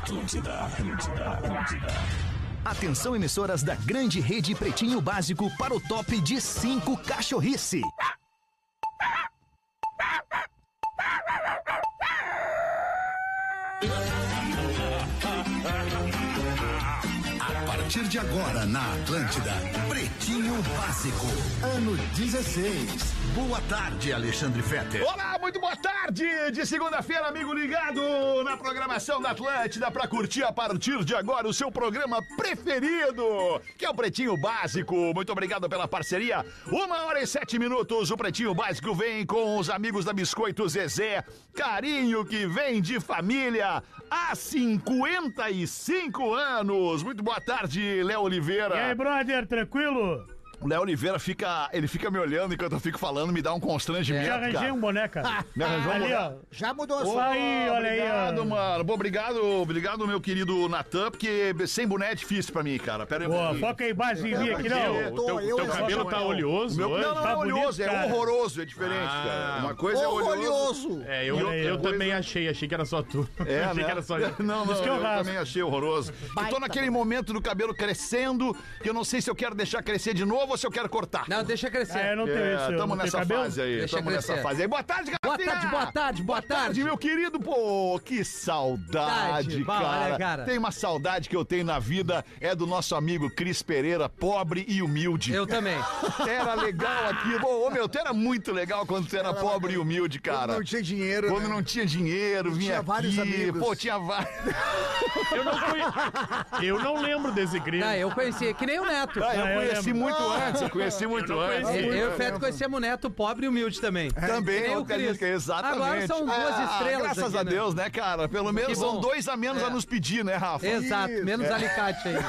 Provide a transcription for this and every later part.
Atlântida. Atenção, emissoras da grande rede Pretinho Básico para o top de 5 cachorrice. A partir de agora na Atlântida, Pretinho Básico, ano 16. Boa tarde, Alexandre Fetter. Olá, muito boa tarde de segunda-feira, amigo ligado na programação da Atlântida para curtir a partir de agora o seu programa preferido, que é o Pretinho Básico. Muito obrigado pela parceria. 1h07. O Pretinho Básico vem com os amigos da Biscoito Zezé. Carinho que vem de família há 55 anos. Muito boa tarde, Léo Oliveira. E aí, brother, tranquilo? O Léo Oliveira fica me olhando enquanto eu fico falando, me dá um constrangimento, Já arranjei cara. um boneca. Me arranjou um Ali, boneco. ó. Já mudou a Olha aí, olha aí, Obrigado, ó. mano. Bom, obrigado, meu querido Natan, porque sem boné é difícil pra mim, cara. Pera aí um Boa, pouquinho. foca aí, base em mim aqui, não. Teu cabelo tá oleoso Meu, hoje? não Tá é bonito, oleoso, é cara. horroroso, é diferente, cara. Uma coisa é oleoso. Olhoso. É, eu Olha aí, eu ó. também achei que era só tu. É, achei né? que era só Não, Isso que eu eu raspo. também achei horroroso. Eu tô naquele momento do cabelo crescendo, que eu não sei se eu quero deixar crescer de novo ou se eu quero cortar. Não, deixa crescer. Eu não tenho isso. eu Tamo não tenho nessa cabelo. fase aí, Deixa tamo nessa crescer. fase aí. Boa tarde, Boa Garrafinha! tarde, boa tarde, boa tarde. Meu querido, pô, que saudade, Bom, cara. olha, cara. Tem uma saudade que eu tenho na vida, é do nosso amigo Cris Pereira, pobre e humilde. Eu também. Era legal aqui. Ô, meu, tu era muito legal quando tu era pobre e humilde, cara. Não tinha dinheiro. Quando né? não tinha dinheiro, vinha tinha aqui. vários amigos. Pô, tinha vários. Eu não lembro desse crime. Não, eu conheci, que nem o Neto. Ah, eu eu conheci lembro. muito antes, eu conheci muito não antes. conheci. Eu e o Feto conhecemos o Neto pobre e humilde também. Também, Que nem o outra Cris. dica, exatamente. Agora são duas estrelas Graças aqui, a né? Deus, né, cara? Pelo menos Que bom. são dois a menos a nos pedir, né, Rafa? Exato, Isso. menos alicate aí.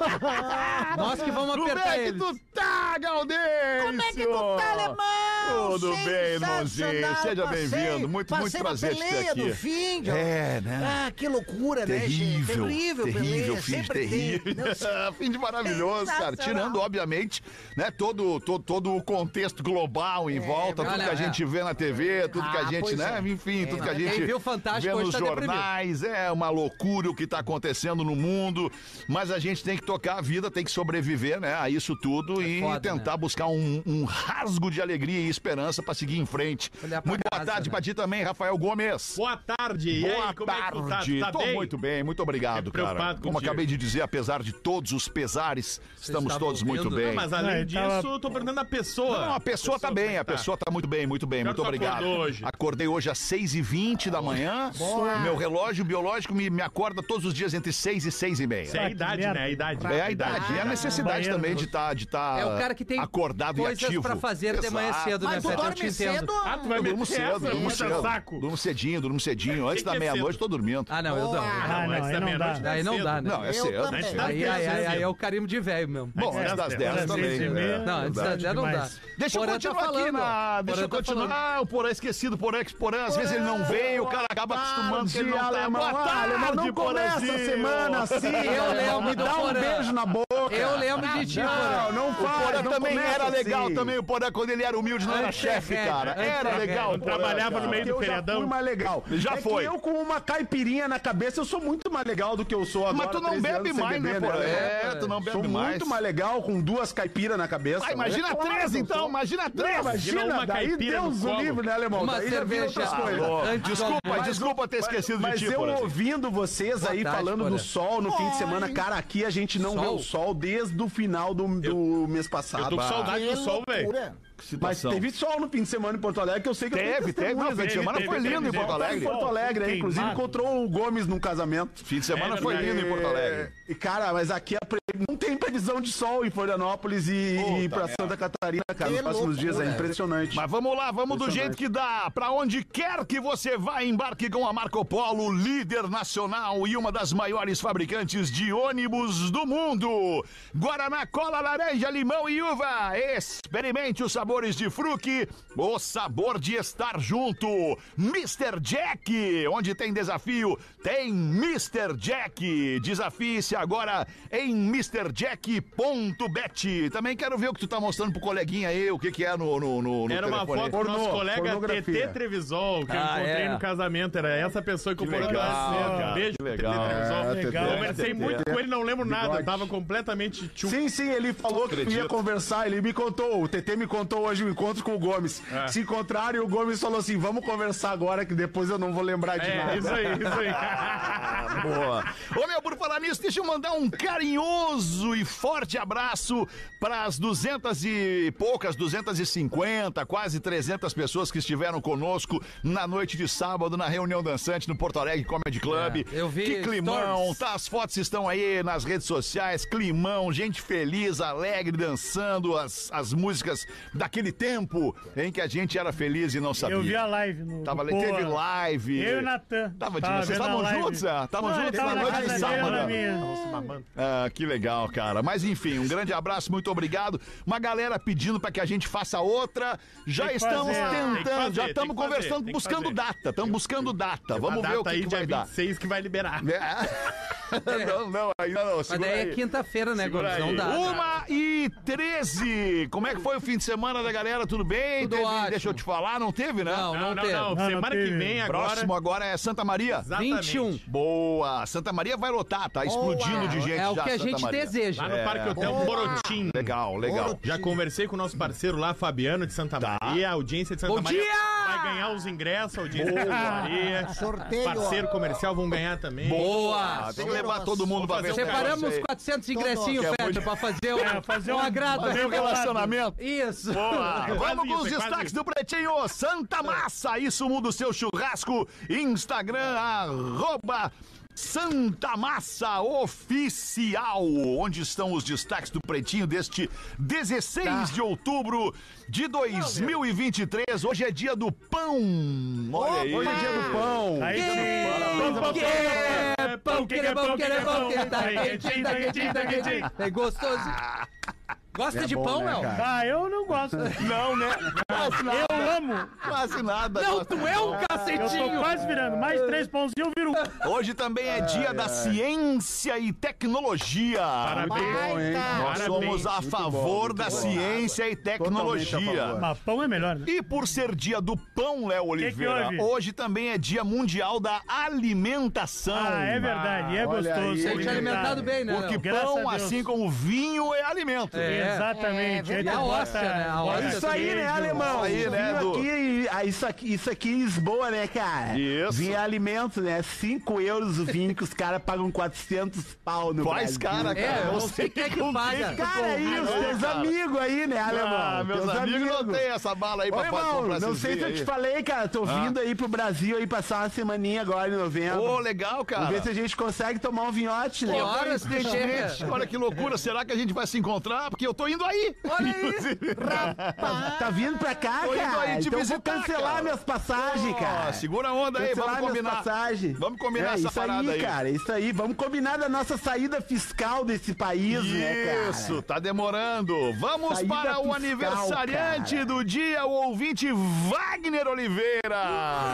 Nós que vamos Como apertar é que eles. tu tá, Galdêncio? Como é que tu tá, alemão? Tudo bem, irmãozinho. Sensacional. Seja Passei- bem-vindo. Muito passei prazer na te ter peleia aqui. do fim, John. É, né? Ah, que loucura, né, gente? Terrível, Terrível, fim de sempre terrível. tem. Não, Fim de maravilhoso, cara. Sensacional. Tirando, obviamente, né, todo o contexto global em volta, tudo olha, que a gente vê na TV, tudo que a gente, pois né, é. enfim, tudo que a Quem gente viu Fantástico vê hoje nos tá deprimido. jornais, é uma loucura o que tá acontecendo no mundo, mas a gente tem que tocar a vida, tem que sobreviver, né, a isso tudo e foda, tentar buscar um rasgo de alegria e esperança pra seguir em frente. Olhar pra Muito boa casa, tarde né? pra ti também, Rafael Gomes. Boa tarde. E Boa aí, como é que tu tá? tarde. Tu tá Tô bem? muito bem, muito obrigado, Fico preocupado cara. Como contigo. acabei de dizer, apesar de todos os pesares, estamos estavam todos muito ouvindo, bem. Não, mas além Não, ele disso, tava- eu tô perguntando a pessoa. Não, a pessoa tá bem, a pessoa tá muito bem, muito bem, Já muito tu obrigado. acordou hoje? Acordei hoje às 6h20 da manhã. Meu relógio biológico me acorda todos os dias entre 6 e 6h30. Isso é a que idade, merda. né? A idade. É a idade, é a necessidade Banheiro. também de estar É o cara que tem acordado e coisas ativo. pra fazer de manhã Exato. cedo, né, Mas tu Feto? Eu te dorme entendo. cedo? Ah, tu vai Eu durmo meter cedo, essa? durmo Puxa cedo. saco. Durmo cedinho. Antes Que da que é meia-noite cedo? tô dormindo. Ah, não, eu não. Ah, não, antes aí da não meia-noite dá. Aí não dá, né? Não, é Eu cedo. também. Aí é o carimbo de velho mesmo. Bom, antes das 10 Às também. 6h30. Não, antes da Verdade 10 não dá. demais. Deixa eu Porã continuar tá aqui falando, na. ó. Deixa eu Porã tá falando. continuar. O Porã esquecido, Porã. Às vezes ele não veio, o cara acaba acostumando que ele não tá. Alemão. Boa tarde, Alemão, não começa a Porazinho. semana assim. Eu lembro Me do dá um Porã. beijo na boca. Eu lembro de ti, Porã. Não O Porã faz, não também começa era legal assim. também, o Porã, quando ele era humilde, não era Antes chefe, é cara. regra, Era antes é legal. regra. Porã, Trabalhava cara. no meio do Eu já feriadão. fui mais legal. Já é foi. Que eu com uma caipirinha na cabeça, eu sou muito mais legal do que eu sou agora. Mas tu não 13 bebe anos sem mais, né, beber, Porã? Alemão? Tu não bebe Sou mais. muito mais legal com duas caipiras na cabeça. Ah, imagina É claro três, que eu então. sou. Imagina Não, três. imagina, uma daí caipira no Deus o colo. livre, né, alemão? Uma Daí já vi cerveja. outras coisas. Alô, Antes do almoço. Desculpa ter esquecido de Mas ti, eu Porãzinho. ouvindo vocês aí tarde, falando Porã. do sol no fim de semana, cara, aqui a gente não Sol? vê o sol desde o final do mês passado. Eu tô com saudade do sol, velho. Loucura. Mas teve sol no fim de semana em Porto Alegre, que eu sei que eu tenho Teve. testemunhas Não, fim de aqui. semana foi lindo em Porto Tá em Alegre. Porto Alegre, aí, inclusive Queimado. encontrou o Gomes num casamento. Fim de semana É foi verdade. lindo em Porto Alegre. E, cara, mas aqui não tem previsão de sol em Florianópolis e pra Santa Catarina, cara, nos Que próximos dias. É loucura. impressionante. Mas vamos lá, vamos do jeito que dá. Pra onde quer que você vá, embarque com a Marco Polo, líder nacional e uma das maiores fabricantes de ônibus do mundo. Guaraná, cola, laranja, limão e uva. Experimente os sabores de fruque, o sabor de estar junto. Mr. Jack, onde tem desafio, tem Mr. Jack. Desafie-se agora em MrJack.bet. Também quero ver o que tu tá mostrando pro coleguinha aí, o que é no Era uma telefone. foto do nosso colega pornografia. TT Trevisol, que eu encontrei no casamento. Era essa pessoa que eu legal, cara. Beijo, Que legal. TT Trevisol. Legal. Conversei muito com ele, não lembro nada. Bigode. Tava completamente tchuc. Sim, ele falou que ia conversar, ele me contou, o TT me contou hoje o encontro com o Gomes. Se encontraram e o Gomes falou assim, vamos conversar agora que depois eu não vou lembrar de nada. Isso aí. Boa. Ô, meu, por falar nisso, deixa eu mandar um carinhoso e forte abraço para as 250, quase 300 pessoas que estiveram conosco na noite de sábado, na reunião dançante no Porto Alegre Comedy Club. Eu vi Que climão, stories. tá? As fotos estão aí nas redes sociais, climão, gente feliz, alegre, dançando as músicas daquele tempo em que a gente era feliz e não sabia. Eu vi a live no. Tava, no teve Poa. live. Eu e o Natan. Vocês vendo a estavam live. juntos, é? Estavam Não, juntos eu na tava na noite de casa dele, sábado. na minha. Ah, que legal, cara. Mas enfim, um grande abraço, muito obrigado. Uma galera pedindo pra que a gente faça outra. Já Tem que estamos fazer. Tem que tentando, fazer, já tem estamos que fazer, conversando, tem que buscando fazer. data. Estamos buscando data. Vamos ver o aí, que dia vai dar. 26 que vai liberar. Não, ainda não. Mas Segura daí é aí. quinta-feira, né, Segura Gomes? Não aí. dá. 1h13. Como é que foi o fim de semana da galera? Tudo bem? Tudo ótimo. Deixa eu te falar, não teve, né? Não teve. Não Semana que teve. vem agora. Próximo agora é Santa Maria. Exatamente. 21. Boa! Santa Maria vai lotar, tá explodindo de gente É o já, que a Santa gente Maria. deseja. Lá no Parque Hotel Morotim. Legal, legal. Já conversei com o nosso parceiro lá, Fabiano de Santa Maria, a audiência de Santa Bom Maria. dia! Vai ganhar os ingressos, a audiência de Santa Maria. Sorteio. Parceiro comercial vão ganhar também. Boa! Tem que levar todo mundo pra ver. Separamos 400 ingressinhos, Que é Fede, pra fazer um, fazer um um- agrado. Fazer um relacionamento. Isso. Boa. É quase Vamos com os isso, é quase destaques isso. do Pretinho. Santa Massa, isso muda o seu churrasco. Instagram, @Santa Massa Oficial. Onde estão os destaques do Pretinho deste 16 de outubro de 2023? Hoje é dia do pão. Olha aí. Hoje é dia do pão. Aí, Pão que é pão, que é bom, que é bom, que tá quentinho, tá quentinho, tá quentinho. É gostoso. Gosta de bom, pão, né, Mel? cara? eu não gosto. Não, né? Quase nada. Eu amo. Quase nada. Não, tu é um Eu tô cacetinho. quase virando. Mais 3 pãozinhos eu viro. Hoje também é dia da ciência e tecnologia. Parabéns. Nós somos a favor da ciência e Totalmente a tecnologia. favor. Mas pão é melhor, né? E por ser dia do pão, Léo Oliveira, houve? hoje também é dia mundial da alimentação. Ah, é verdade. E é olha gostoso. aí. ser Tem te alimentado bem, né? Porque Léo? Graças pão, a Deus. assim como vinho, é alimento. É. Exatamente. É Aí E a tu hóstia, bota- né? A bota hóstia. Isso aí, né, alemão? Isso aí, né, Vinho Edu? isso aqui em Lisboa, né, cara? Isso. Vinho é alimento, né? 5 euros o vinho que os caras pagam 400 pau no Quais, Brasil. cara? É, eu não sei quem é que paga. Cara, aí, os teus amigos aí, né, alemão? Ah, meus Teus amigos não tem essa bala aí Ô, pra irmão, comprar não esses sei se eu vinhos te aí. falei, cara. Tô vindo aí pro Brasil aí passar uma semaninha agora em novembro. Ô, legal, cara. Vamos ver se a gente consegue tomar um vinhote, né? Que horas tu chega? Olha que loucura, será que a gente vai se encontrar? Porque eu tô indo aí. Olha aí. Tá vindo pra cá, Tô indo cara? aí te Então eu visitar, vou cancelar cara. minhas passagens, Ó, cara. segura a onda aí, Cancelar vamos minhas combinar. passagens. Vamos combinar essa isso parada aí. cara, isso aí. Vamos combinar da nossa saída fiscal desse país, né, cara? Isso, tá demorando. Vamos Saída para o fiscal, aniversariante cara. do dia, o ouvinte Wagner Oliveira.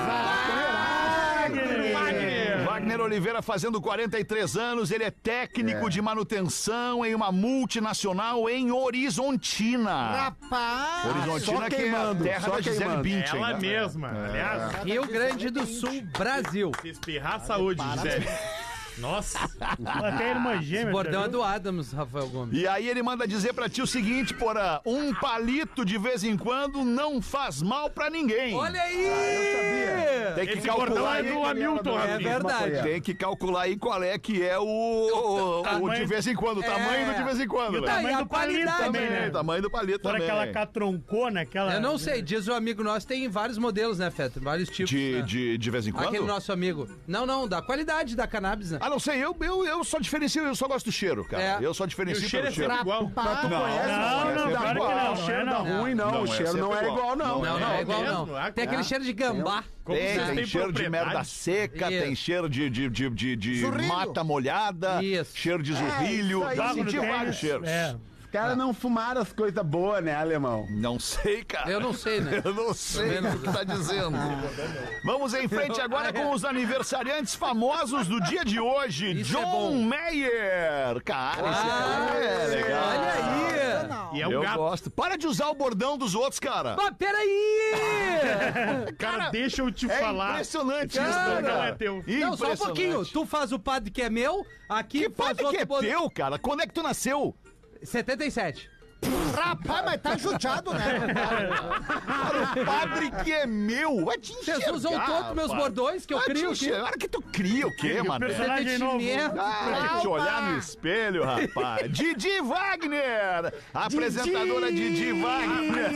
Wagner Oliveira fazendo 43 anos, ele é técnico de manutenção em uma multinacional em Horizontina. Rapaz. Horizontina só que é a queimando, terra só da Gisele queimando. Bündchen. Ela né? mesma. Aliás, Rio Grande do Sul, Brasil. se espirrar saúde, Gisele. Nossa. Até a irmã gêmea. Bordão é tá do Adams, Rafael Gomes. E aí ele manda dizer pra ti o seguinte, porra, um palito de vez em quando não faz mal pra ninguém. Olha aí! Tem que Esse bordão calcular é aí. do Hamilton, É Rafinha. verdade. Tem que calcular aí qual é que é o de vez em quando, o tamanho do de vez em quando, E o né? tamanho e a do palito qualidade, também, né? né? O tamanho do palito Fora também. aquela catroncona, aquela... Eu não sei, diz o amigo nosso, tem vários modelos, né, Feto? Vários tipos. né? De vez em quando? Aquele nosso amigo. Não, da qualidade da cannabis, né? Ah, não sei, eu só diferencio, eu só gosto do cheiro, cara. É. Eu só E o diferencio cheiro é pelo cheiro. sempre igual. Mas tu conhece, não, dá claro que igual, não, o cheiro não é dá não. ruim, não. Não, O é cheiro não sempre é igual, não. Não é igual, mesmo, não. ah, Tem aquele cheiro de gambá. Como vocês Tem têm cheiro de propriedade. merda seca, Isso. tem cheiro de Zurrilho. mata molhada, Isso. cheiro de zurrilho. isso aí. Já Joga no senti tênis, vários cheiros. É. Os caras não fumaram as coisas boas, né, alemão? Não sei, cara. Eu não sei, né? Eu não sei o que tá dizendo. Vamos em frente agora com os aniversariantes famosos do dia de hoje. Isso é John bom. Mayer. Cara, esse cara é legal. Olha aí. E é um Eu gato. gosto. Para de usar o bordão dos outros, cara. Mas peraí! Cara, deixa eu te É falar. impressionante isso, Cara. né, Não cara? é teu. Não, só um pouquinho. Tu faz o padre que é meu, aqui Que faz padre que outro é bordão. teu, cara? Quando é que tu nasceu? 77. Rapaz, mas tá judiado, né? Cara, o padre que é meu. Vai te enxergar, Vocês usam todos meus rapaz. bordões que eu Vai te crio aqui. enxergar. Cara, que tu cria o quê, mano? Personagem novo. Tem que te olhar no espelho, rapaz. Didi Wagner! A apresentadora Didi Wagner.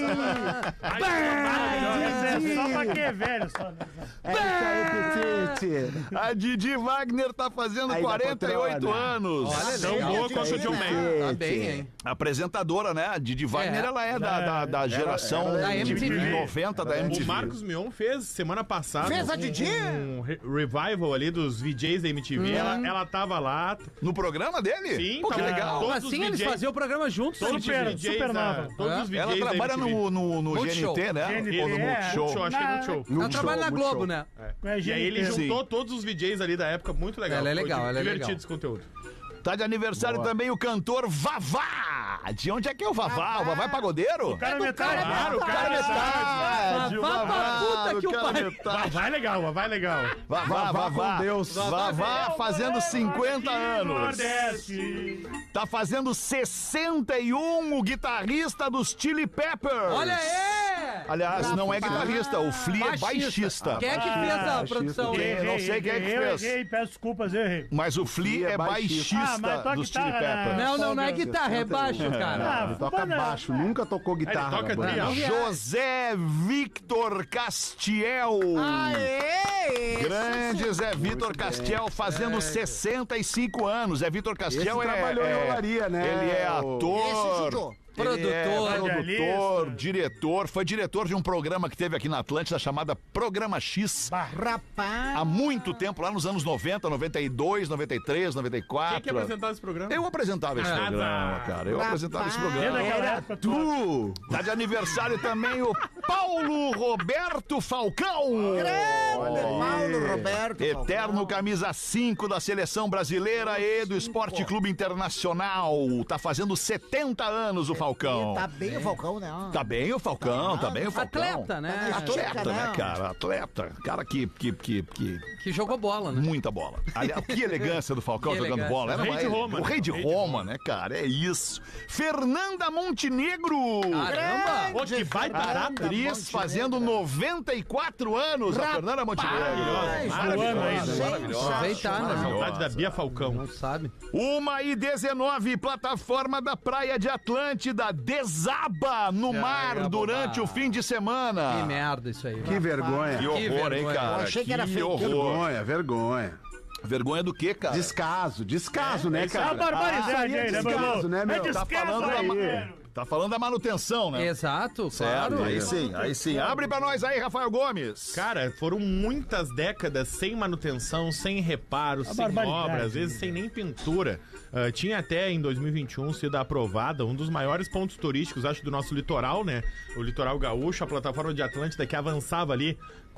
Mas é só pra quem é velho, só. Né? É isso aí, Petite. A Didi Wagner tá fazendo Aí da 48 poltrona. anos. Olha, Tão legal. boa quanto o John Mayer. Tá bem, hein? Apresentadora, né? A Didi Wagner, ela é da geração Da de MTV. 90 da MTV. O Marcos Mion fez semana passada Fez a Didi? um revival ali dos VJs da MTV. Ela tava lá. No programa dele? Sim, Pô, que tava- legal. todos Mas os sim, eles VJs faziam o programa juntos. Todos né? os DJs Supernova. todos os VJs Ela da trabalha MTV. no Multishow. GNT, né? GNT, Ou no é. Multishow. Acho que é Multishow. Ela trabalha na Globo, né? E aí ele Sim. juntou todos os VJs ali da época, muito legal. Ela é Foi legal, ela é divertido legal. esse conteúdo. Tá de aniversário também o cantor Vavá. De onde é que é o Vavá? O Vavá é pagodeiro? Cara metade. Claro, o Cara cara metade. o Vavá pra puta que o cara pai- metade. vai legal, vai legal. Vavá, Vavá com Deus. Vavá fazendo 50 anos. Nordeste. Tá fazendo 61 o guitarrista dos Chili Peppers. Olha aí! Aliás, não é guitarrista, o Flea é baixista. Quem é que fez a produção? Eu não sei quem é que Eu fez. errei, peço desculpas, eu errei. Mas o Flea é baixista Ah, mas toca dos Chili guitarra, né? Peppers. Não é guitarra, é baixo, cara. Ele toca baixo, nunca tocou guitarra. toca na banda. triângulo. José Victor Castiel. Aê! Grande Zé Vitor Castiel fazendo 65 anos. Zé Vitor Castiel Esse trabalhou em Olaria, né? Ele é O- ator. Esse judiou. Ele é Produtor, produtor, diretor, foi diretor de um programa que teve aqui na Atlântida chamada Programa X. Rapaz. Há muito tempo, lá nos anos 90, 92, 93, 94. Quem que apresentava esse programa? Eu apresentava esse programa, cara. Eu apresentava esse Desde programa. aquela época, tu. Tá de aniversário também o Paulo Roberto Falcão. Paulo Roberto. Eterno camisa 5 da Seleção Brasileira e do Esporte Clube Internacional. Tá fazendo 70 anos o Falcão. Tá bem o Falcão, né? Tá bem o Falcão, tá bem o Falcão. Atleta, né? Atleta, né, cara? Atleta. Cara que Que jogou bola, né? muita bola. Aliás, que elegância do Falcão Que jogando elegância. bola. Era O rei de Roma, O né? rei de O rei de Roma, Roma. né, cara? É isso. Fernanda Montenegro. Caramba! Pô, que baita data. Atriz fazendo 94 anos, a Fernanda Montenegro. Voando ainda. Aproveitar, né? Saudade da Bia Falcão. Não sabe. 1h19, plataforma da Praia de Atlântida desaba no mar durante o fim de semana. Que merda isso aí. Que vergonha. Que horror, hein, vergonha. cara? Eu achei que era fake. horror. Vergonha, vergonha. Vergonha do quê, cara? Descaso, né, É uma cara? barbaridade aí, né, meu descaso, irmão? né, meu? É Tá descaso falando, aí. tá falando da manutenção, né? Exato, Certo, claro. aí sim, aí sim. Abre pra nós aí, Rafael Gomes. Cara, foram muitas décadas sem manutenção, sem reparos, sem barbaridade. obra, às vezes sem nem pintura. Tinha até em 2021 sido aprovada um dos maiores pontos turísticos, acho, do nosso litoral, né? O litoral gaúcho, a plataforma de Atlântida que avançava ali.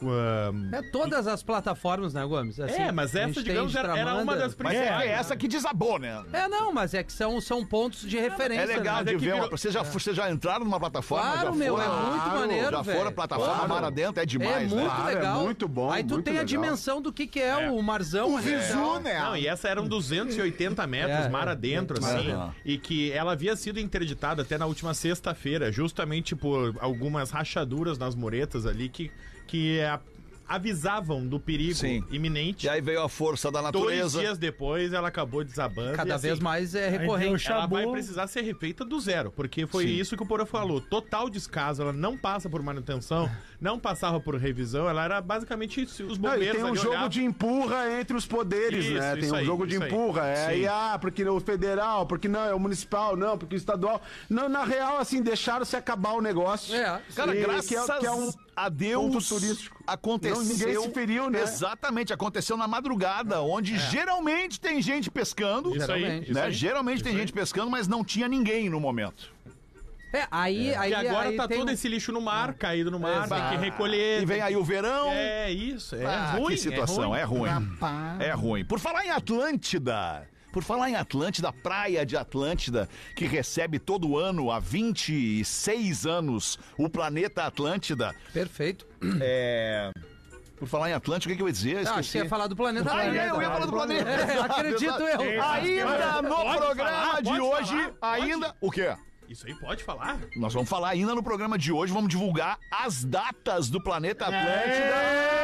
É todas as plataformas, né, Gomes? Assim, Mas a essa, gente digamos, tem era uma Estramanda. das Mas principais. é essa que desabou, né? Não, mas é que são pontos de referência. É legal né? de que ver. virou- Vocês já entraram numa plataforma? Claro, já meu, foram? é muito maneiro, Já velho. foram a plataforma Claro. mar adentro, é demais, É né? muito Claro, é legal. muito bom, Aí tu muito tem a legal. dimensão do que é o marzão. O visu, né? Não, e essa eram 280 metros, mar adentro, assim, e que ela havia sido interditada até na última sexta-feira, justamente por algumas rachaduras nas muretas ali que avisavam do perigo Sim. iminente. E aí veio a força da 2 natureza. dias depois ela acabou desabando. Cada e, assim, vez mais é Aí recorrente. deu ela vai Chabu. precisar ser refeita do zero, porque foi Sim. isso que o Porã falou. Total descaso, ela não passa por manutenção, não passava por revisão, ela era basicamente os Não, e bombeiros tem um ali jogo olhavam. de empurra entre os poderes, Isso, né? Tem isso um aí, jogo de isso aí. empurra. Sim. Porque o federal, porque não, é o municipal, não, porque o estadual. Não, na real, assim, deixaram-se acabar o negócio. É. Cara, E graças que é um adeus Ponto turístico. aconteceu. Não, ninguém se feriu, né? Exatamente, aconteceu na madrugada, onde geralmente tem gente pescando. Isso aí, Geralmente. isso Né? aí. Geralmente tem gente pescando, mas não tinha ninguém no momento. Aí E agora tá tem todo um- esse lixo no mar, caído no mar, tem que recolher. E vem aí o verão. É isso, é Ah, ruim. que situação, é ruim. Rapaz. É ruim. Por falar em Atlântida, praia de Atlântida, que recebe todo ano, há 26 anos, o planeta Atlântida. Perfeito. Por falar em Atlântida, o que eu ia dizer? Ah, achei que Esqueci. ia falar do planeta. Eu ia falar do planeta. Acredito eu. Ainda no Pode programa falar, de pode hoje, falar, pode. ainda... O quê? Isso aí pode falar? Nós vamos falar ainda no programa de hoje, vamos divulgar as datas do Planeta Atlântida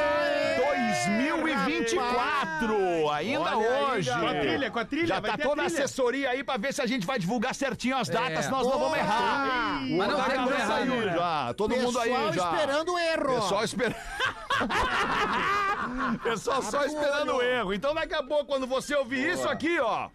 2024. Ainda hoje. Com a trilha, Já vai tá ter toda a trilha. assessoria aí pra ver se a gente vai divulgar certinho as datas, nós não vamos errar. Mas não tem como já errar, saiu né? já. Todo mundo aí Pessoal já. esperando o erro. Pessoal esperando. Pessoal só esperando o erro. Então daqui a pouco, quando você ouvir isso aqui, ó.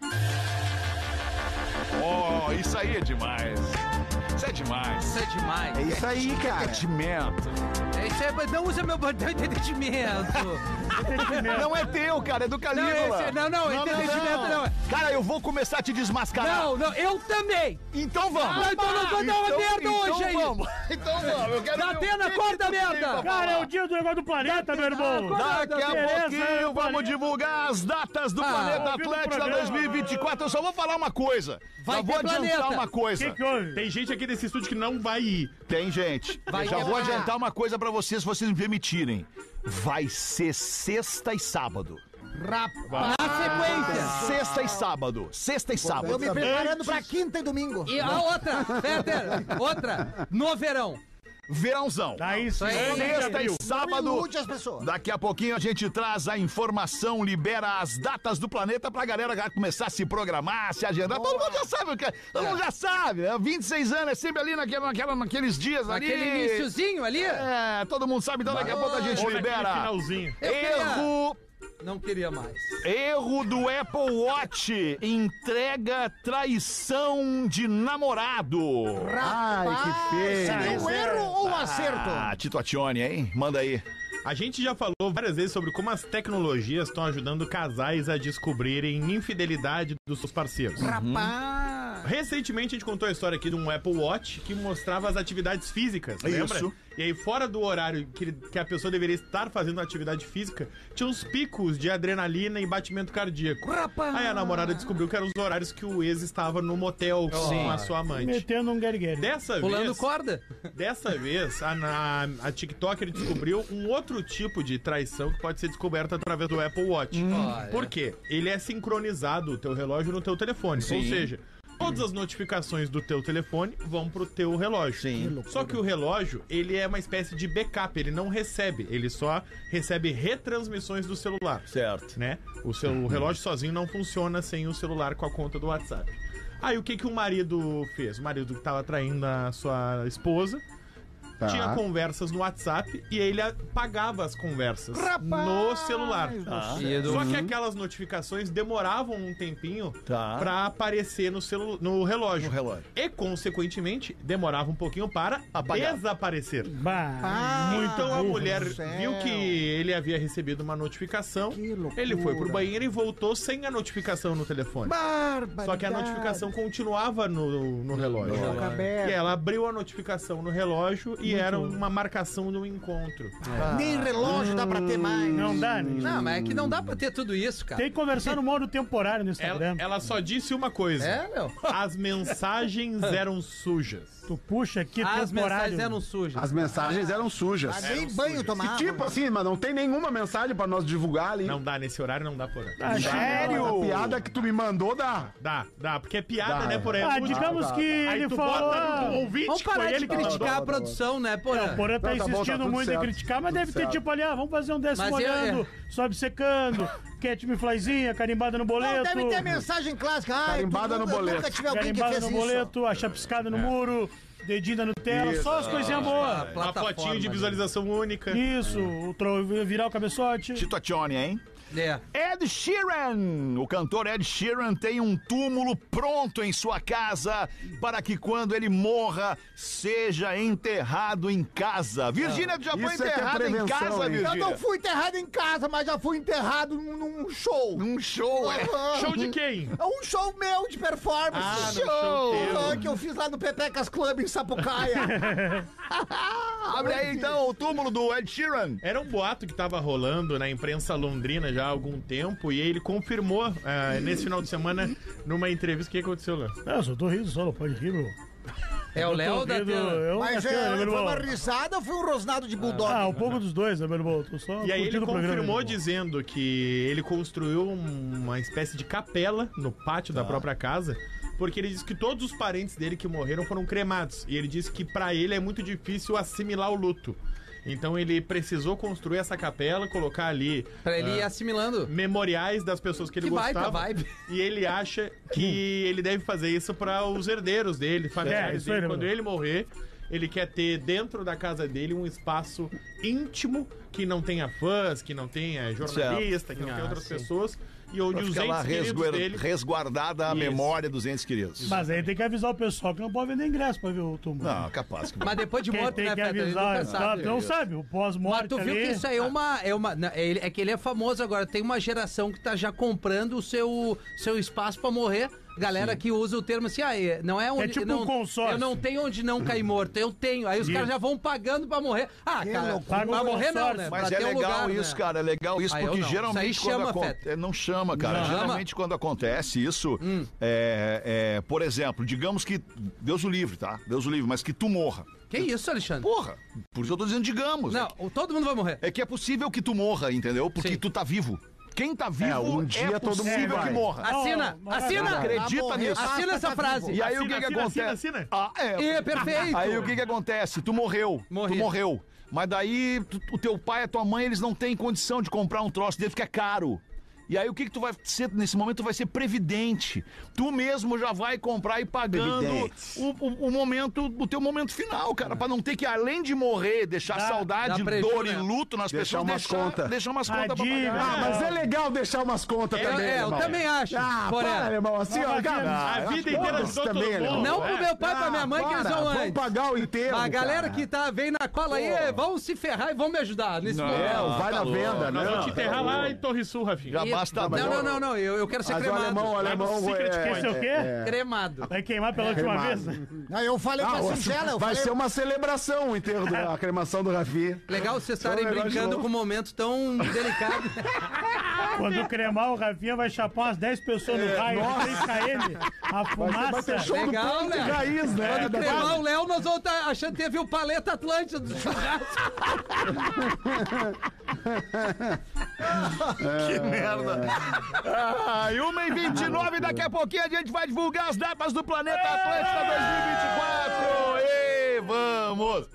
Ó, isso aí é demais. Isso é demais. Isso é demais. É isso aí, cara. Entretenimento. Isso não usa meu botão de entretenimento. Não é teu, cara, é do Calígula. Não, entretenimento não. Cara, eu vou começar a te desmascarar. Não, eu também. Então vamos. Então nós vamos dar uma merda hoje aí. Então vamos. Eu quero ver o Datena, que corta a tu tem merda. pra Cara, é falar. o dia do negócio do planeta, meu irmão. Daqui a Beleza, pouquinho vamos planeta. divulgar as datas do Planeta ouvi no Atlântida programa. 2024. Eu só vou falar uma coisa. Vai Só vou ter adiantar planeta. uma coisa. Que houve? Tem gente aqui desse estúdio que não vai ir. Tem gente. Vai Já ter vou lá. adiantar uma coisa pra vocês, se vocês me permitirem. Vai ser sexta e sábado. Na sequência. Sexta e sábado. Sexta e Eu sábado. me preparando pra quinta e domingo. E a outra, outra, no verão. Verãozão. Daí sim. aí. Sexta e Não sábado. ilude as pessoas. Daqui a pouquinho a gente traz a informação, libera as datas do planeta pra galera já começar a se programar, se agendar. Todo mundo já sabe, todo mundo já sabe, né? 26 anos é sempre ali naqueles dias ali. Aquele iniciozinho ali. É, todo todo mundo sabe, então daqui a pouco a gente Ou naquele libera. finalzinho. Não queria mais. Erro do Apple Watch. Entrega traição de namorado. Ai, que feio. Seria um erro ou um acerto? Ah, Tito Atione, hein? Manda aí. A gente já falou várias vezes sobre como as tecnologias estão ajudando casais a descobrirem infidelidade dos seus parceiros. Rapaz. Recentemente a gente contou a história aqui de um Apple Watch que mostrava as atividades físicas, lembra? Isso. E aí, fora do horário que a pessoa deveria estar fazendo atividade física, tinha uns picos de adrenalina e batimento cardíaco. Rapaz. Aí a namorada descobriu que eram os horários que o ex estava no motel com a sua amante. Metendo um guerigueiro. Pulando corda. Dessa vez, a TikToker descobriu um outro tipo de traição que pode ser descoberta através do Apple Watch. Olha. Por quê? Ele é sincronizado, o teu relógio, no teu telefone. Ou seja, todas as notificações do teu telefone vão pro teu relógio. Sim. Só que o relógio, ele é uma espécie de backup, ele não recebe, ele só recebe retransmissões do celular. Certo. Né? O relógio sozinho não funciona sem o celular com a conta do WhatsApp. Aí o que o marido fez? O marido que tava traindo a sua esposa, Tá. tinha conversas no WhatsApp e ele apagava as conversas no celular. Só que aquelas notificações demoravam um tempinho Tá. pra aparecer no relógio. No relógio. E, consequentemente, demorava um pouquinho para Apagar. desaparecer. Bah, Então a burro. mulher do céu. viu que ele havia recebido uma notificação, Que loucura. ele foi pro banheiro e voltou sem a notificação no telefone. Barbaridade. Só que a notificação continuava no relógio. Boca aberta. E ela abriu a notificação no relógio e era uma marcação do encontro. Nem relógio dá pra ter mais. Não dá, né? Não, mas é que não dá pra ter tudo isso, cara. Tem que conversar no modo temporário no Instagram. Ela só disse uma coisa. É, meu. As mensagens eram sujas. Tu puxa aqui As mensagens temporário. eram sujas. As mensagens eram sujas. Ah, nem banho tomava. Tipo assim, mas não tem nenhuma mensagem pra nós divulgar ali. Não dá, nesse horário não dá por aí. Ah, A piada que tu me mandou dá. Dá, porque é piada, Dá, né, por aí. Ah, digamos que Aí ele tu falou. bota no ouvinte, Vamos que foi parar de ele que criticar mandou. a produção, né, porra? O Porã tá Não, tá bom, tá insistindo tudo muito certo, em criticar, mas tudo deve ter certo. tipo ali, vamos fazer um décimo Mas olhando, sobe secando, cat flyzinha, carimbada no Não, boleto. deve ter mensagem clássica. Ai, Carimbada no boleto. Nunca tive alguém que Carimbada fez no isso. boleto, a chapiscada no muro, dedinho da Nutella, só as coisinhas boas. Uma fotinho de visualização única. Isso, virar o cabeçote. Tito Atione, hein? Ed Sheeran, o cantor Ed Sheeran tem um túmulo pronto em sua casa para que quando ele morra, seja enterrado em casa. Virgínia, tu já foi Isso é que é enterrada em prevenção, casa, hein? Virgínia? Eu não fui enterrado em casa, mas já fui enterrado num show. Num show, é. Show de quem? É um show meu de performance. show teu. Que eu fiz lá no Pepecas Club em Sapucaia. Abre aí então o túmulo do Ed Sheeran. Era um boato que tava rolando na imprensa londrina já há algum tempo e ele confirmou nesse final de semana numa entrevista. O que aconteceu, Léo? Não, só tô rindo só, não pode rir, meu. É o Léo da Mas foi uma risada ou foi um rosnado de bulldog? Ah, um pouco dos dois, né, meu irmão? Tô só E aí ele curtindo o programa, confirmou meu irmão. dizendo que ele construiu uma espécie de capela no pátio da própria casa, porque ele disse que todos os parentes dele que morreram foram cremados. E ele disse que pra ele é muito difícil assimilar o luto. Então ele precisou construir essa capela, colocar ali Pra ele ir assimilando. memoriais das pessoas que ele Que baita gostava. vibe. E ele acha que ele deve fazer isso para os herdeiros dele, familiares isso aí, dele. né, Quando mano? ele morrer, ele quer ter dentro da casa dele um espaço íntimo que não tenha fãs, que não tenha jornalista, que não tenha outras pessoas. E onde Pra os ficar lá entes queridos dele... resguardada a Isso. memória dos entes queridos. Mas aí tem que avisar o pessoal que não pode vender ingresso pra ver o túmulo. Não, capaz que Mas depois de Quem morto, tem né, que Feta? Ele avisar, nunca sabe. não sabe, o Mas pós-morte tu viu ali... que isso aí é que ele é famoso agora. Tem uma geração que tá já comprando o seu espaço pra morrer. Galera que usa o termo assim, não é onde... tipo não, um consórcio. Eu não tenho onde não cair morto, eu tenho. Aí os caras já vão pagando pra morrer. Ah, cara, loucura. pra morrer não, Consórcio. né? Mas Pra é ter um legal lugar, isso, né? cara. É legal isso, Ah, eu porque não. geralmente Isso aí chama, quando não chama, cara. Não. Geralmente quando acontece isso, por exemplo, digamos que, Deus o livre, tá? Deus o livre, mas que tu morra. Que isso, Alexandre? Porra, por isso eu tô dizendo digamos. Não, todo mundo vai morrer. É que é possível que tu morra, entendeu? Porque Sim. tu tá vivo. Quem tá vivo um dia todo mundo possível vai. que morra. Assina, Não, assina! Acredita nisso. Assina essa frase. E aí o que Assina, acontece? assina. Ah, É, perfeito. Aí o que acontece? Tu morreu. Morri. Tu morreu. Mas daí o teu pai e a tua mãe, eles não têm condição de comprar um troço dele, fica caro. E aí o que tu vai ser, nesse momento, tu vai ser previdente. Tu mesmo já vai comprar e pagando o teu momento final, cara. Pra não ter que, além de morrer, deixar saudade, dá prejuízo, dor e né? luto nas Deixar pessoas. umas contas. Deixar umas A contas pra dívida. pagar. Ah, mas é legal deixar umas contas também, Eu irmão. também acho. Ah, Porém, para, irmão. Assim, ó, cara. A vida inteira Todos ajudou todo também, mundo. irmão. não pro meu pai e pra minha mãe, que eles vão Vamos antes. pagar o inteiro, A galera cara. que vem na cola aí, vão se ferrar e vão me ajudar nesse momento. Vai na venda, Nós né? vamos te enterrar lá em Torre Sul, Rafinha. Já basta. Não, eu quero ser Mas o cremado. alemão... Esse é o quê? Cremado. Vai queimar pela última vez? Não, eu falei pra Singela, eu Vai falei... ser uma celebração o enterro da cremação do Rafi. Legal vocês estarem Só um negócio brincando louco. com um momento tão delicado. Quando cremar o Rafinha, vai chapar umas 10 pessoas no raio, deixa ele, a Vai fumaça... ter show do Legal, ponto né? raiz, né? Quando Da- cremar o Léo, nós vamos estar achando que teve o Paleta Atlântida do churrasco. Que merda. Ah, e 1h29, daqui a pouquinho a gente vai divulgar as datas do Planeta Atlântida 2024. E vamos.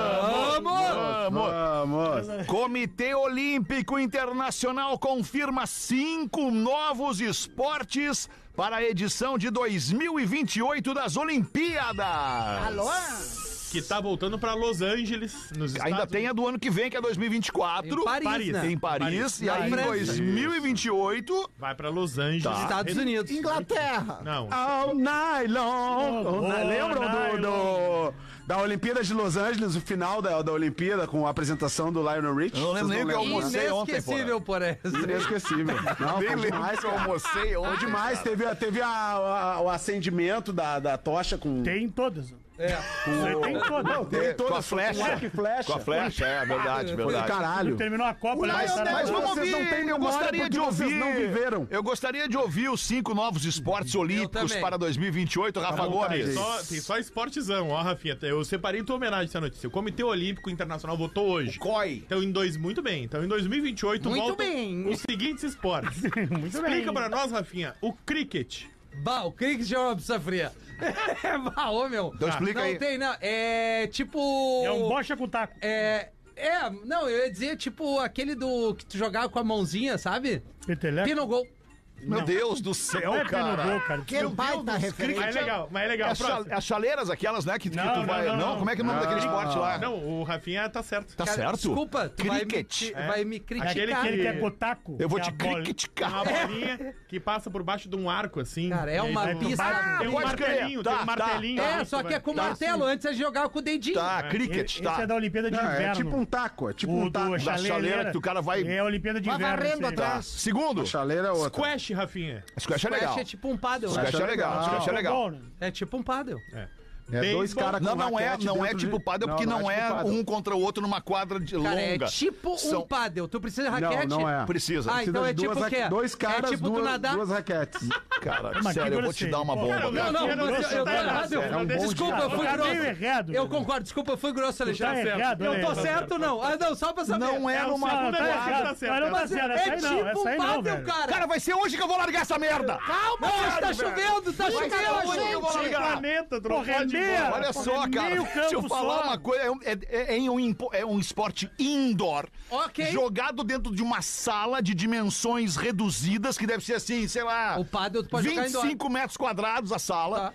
Vamos. Comitê Olímpico Internacional confirma 5 novos esportes para a edição de 2028 das Olimpíadas. Alô? Que tá voltando pra Los Angeles, nos Estados Ainda tem a do ano que vem, que é 2024. Em Paris, né? Em Paris. E aí em França. 2028... Vai pra Los Angeles. Estados Unidos. Inglaterra. Não. All night long. Oh, Lembram da Olimpíada de Los Angeles, o final da Olimpíada, com a apresentação do Lionel Richie? Eu não lembro nem o que eu almocei ontem, Inesquecível, por essa. Inesquecível. Não, Nem foi lembro demais, que eu cara. almocei Foi ontem. demais. Teve o acendimento da tocha com... Tem todas. Tem todas. Não, tem todas. Com a flecha. Com arco e flecha. Com a flecha, é verdade, Foi do verdade. caralho. Terminou a Copa, né? Mas vamos Vocês ouvir, não têm eu memória gostaria de porque vocês ouvir. não viveram. Eu gostaria de ouvir os 5 novos esportes olímpicos também. para 2028, Rafa Gomes. Tem só esportezão, ó, Rafinha. Eu separei em tua homenagem essa notícia. O Comitê Olímpico Internacional votou hoje. COI. Então, muito bem. Então, em 2028, Muito voltam bem. os seguintes esportes. Muito Explica bem. pra nós, Rafinha, o cricket. Bah, o cricket é uma pizza fria. Bah, ô, meu. Então explica não aí. tem, não. É tipo... É um bocha com taco. Não, eu ia dizer tipo aquele do que tu jogava com a mãozinha, sabe? Peteleco. Pino gol. Meu Deus do céu, cara. Que baita referência. Mas é legal. As chaleiras aquelas, né? Que tu vai... Não, como é que é o nome daquele esporte lá? Não, o Rafinha tá certo. Tá certo? Desculpa, tu Cricket. vai me criticar. Aquele Ele quer cotaco. Eu vou que te é a bola. criticar. Uma bolinha que passa por baixo de um arco, assim. Cara, é uma Aí tu pista. bate, tem um pode crer. martelinho, tem um Tá, martelinho. É, ali, só tu que é vai- com martelo. Antes a gente jogava com o dedinho. Tá, cricket, Esse tá. é da Olimpíada de Inverno. É tipo um taco, é tipo O um taco. do Da chaleira que o cara vai... É a Olimpíada de Vai Inverno. varrendo esse aí. atrás. Segundo, Chaleira é outra. Squash, Rafinha. squash é legal. É tipo um paddle. Squash é legal, squash é legal. Bom, né? É tipo um paddle. É dois Beisebol. caras com Não é raquete dentro tipo de- paddle, porque não é tipo paddle. um contra o outro numa quadra de Cara, longa. é tipo São- um paddle. Tu precisa de raquete? Não é. Precisa. Ah, então é tipo o quê? Dois caras, é tipo tu nadar? duas raquetes. Cara, Mas sério, que eu vou te grosseiro. dar uma bomba. Cara, cara. Não, Eu não eu sei, tô tá errado. errado. É um bom Desculpa, eu fui Tá meio grosso. errado. Eu concordo, desculpa, eu fui grosso, Alexandre. Tá errado, Eu tô Alexandre. certo ou não? Ah, não, só pra saber. Não é numa Não, segunda tá vez que errado. tá certo. Mas não tá Mas certo. é Essa aí não, tipo essa aí um não, paddle, velho. cara. Cara, vai ser hoje que eu vou largar essa merda. Calma, hoje tá chovendo, tá Hoje eu vou chovendo. largar. Planeta, tu não Porra, é pode ir meia. embora. Olha só, Porra, cara. meio Deixa eu campo falar só. uma coisa. É um esporte indoor. Ok. Jogado dentro de uma sala de dimensões reduzidas, que deve ser assim, sei lá. O paddle tu pode jogar indoor. 25 metros quadrados a sala. Tá.